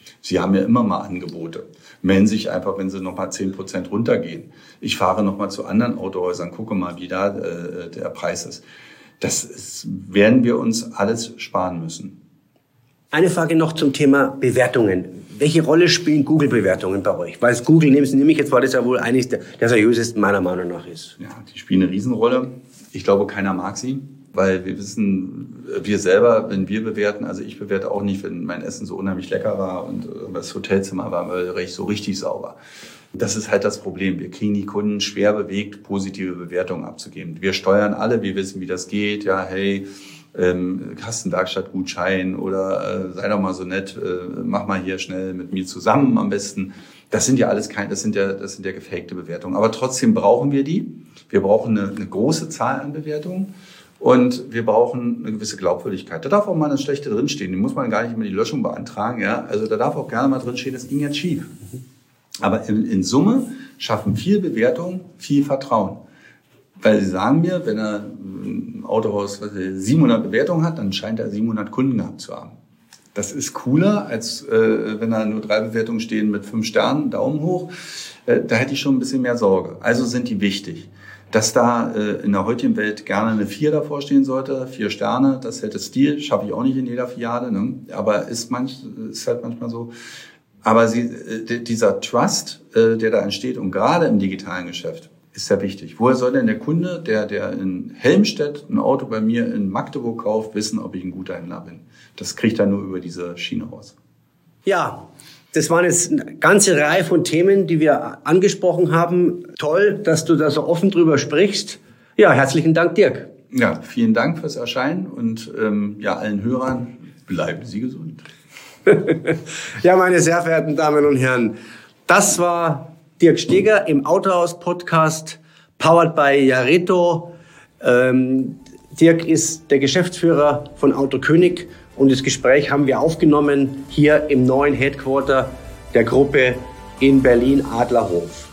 Sie haben ja immer mal Angebote. Melden sich einfach, wenn Sie noch mal zehn Prozent runtergehen. Ich fahre noch mal zu anderen Autohäusern, gucke mal, wie da äh, der Preis ist. Das ist, werden wir uns alles sparen müssen. Eine Frage noch zum Thema Bewertungen. Welche Rolle spielen Google-Bewertungen bei euch? Weil Google, nehmen Sie nämlich jetzt, weil das ja wohl eines der, der seriösesten meiner Meinung nach ist. Ja, die spielen eine Riesenrolle. Ich glaube, keiner mag sie, weil wir wissen, wir selber, wenn wir bewerten, also ich bewerte auch nicht, wenn mein Essen so unheimlich lecker war und das Hotelzimmer war so richtig sauber. Das ist halt das Problem. Wir kriegen die Kunden schwer bewegt, positive Bewertungen abzugeben. Wir steuern alle, wir wissen, wie das geht. Ja, hey, ähm, hast einen Werkstattgutschein oder äh, sei doch mal so nett, äh, mach mal hier schnell mit mir zusammen am besten. Das sind ja alles kein, das sind ja, das sind ja gefakte Bewertungen. Aber trotzdem brauchen wir die. Wir brauchen eine, eine große Zahl an Bewertungen und wir brauchen eine gewisse Glaubwürdigkeit. Da darf auch mal eine schlechte drinstehen. Die muss man gar nicht immer die Löschung beantragen. Ja, also da darf auch gerne mal drinstehen, das ging jetzt schief. Aber in, in Summe schaffen viel Bewertung, viel Vertrauen. Weil sie sagen mir, wenn er ein Autohaus was er, siebenhundert Bewertungen hat, dann scheint er siebenhundert Kunden gehabt zu haben. Das ist cooler, als äh, wenn da nur drei Bewertungen stehen mit fünf Sternen, Daumen hoch. Äh, da hätte ich schon ein bisschen mehr Sorge. Also sind die wichtig. Dass da äh, in der heutigen Welt gerne eine vier davor stehen sollte, vier Sterne, das hätte Stil, schaffe ich auch nicht in jeder Filiale, ne? Aber ist, manch, ist halt manchmal so. Aber sie, äh, dieser Trust, äh, der da entsteht, und gerade im digitalen Geschäft, ist sehr wichtig. Woher soll denn der Kunde, der, der in Helmstedt ein Auto bei mir in Magdeburg kauft, wissen, ob ich ein guter Händler bin? Das kriegt er nur über diese Schiene raus. Ja, das waren jetzt eine ganze Reihe von Themen, die wir angesprochen haben. Toll, dass du da so offen drüber sprichst. Ja, herzlichen Dank, Dirk. Ja, vielen Dank fürs Erscheinen und ähm, ja, allen Hörern, bleiben Sie gesund. Ja, meine sehr verehrten Damen und Herren, das war Dirk Steger im Autohaus-Podcast, powered by Jareto. Ähm, Dirk ist der Geschäftsführer von Auto König und das Gespräch haben wir aufgenommen hier im neuen Headquarter der Gruppe in Berlin-Adlerhof.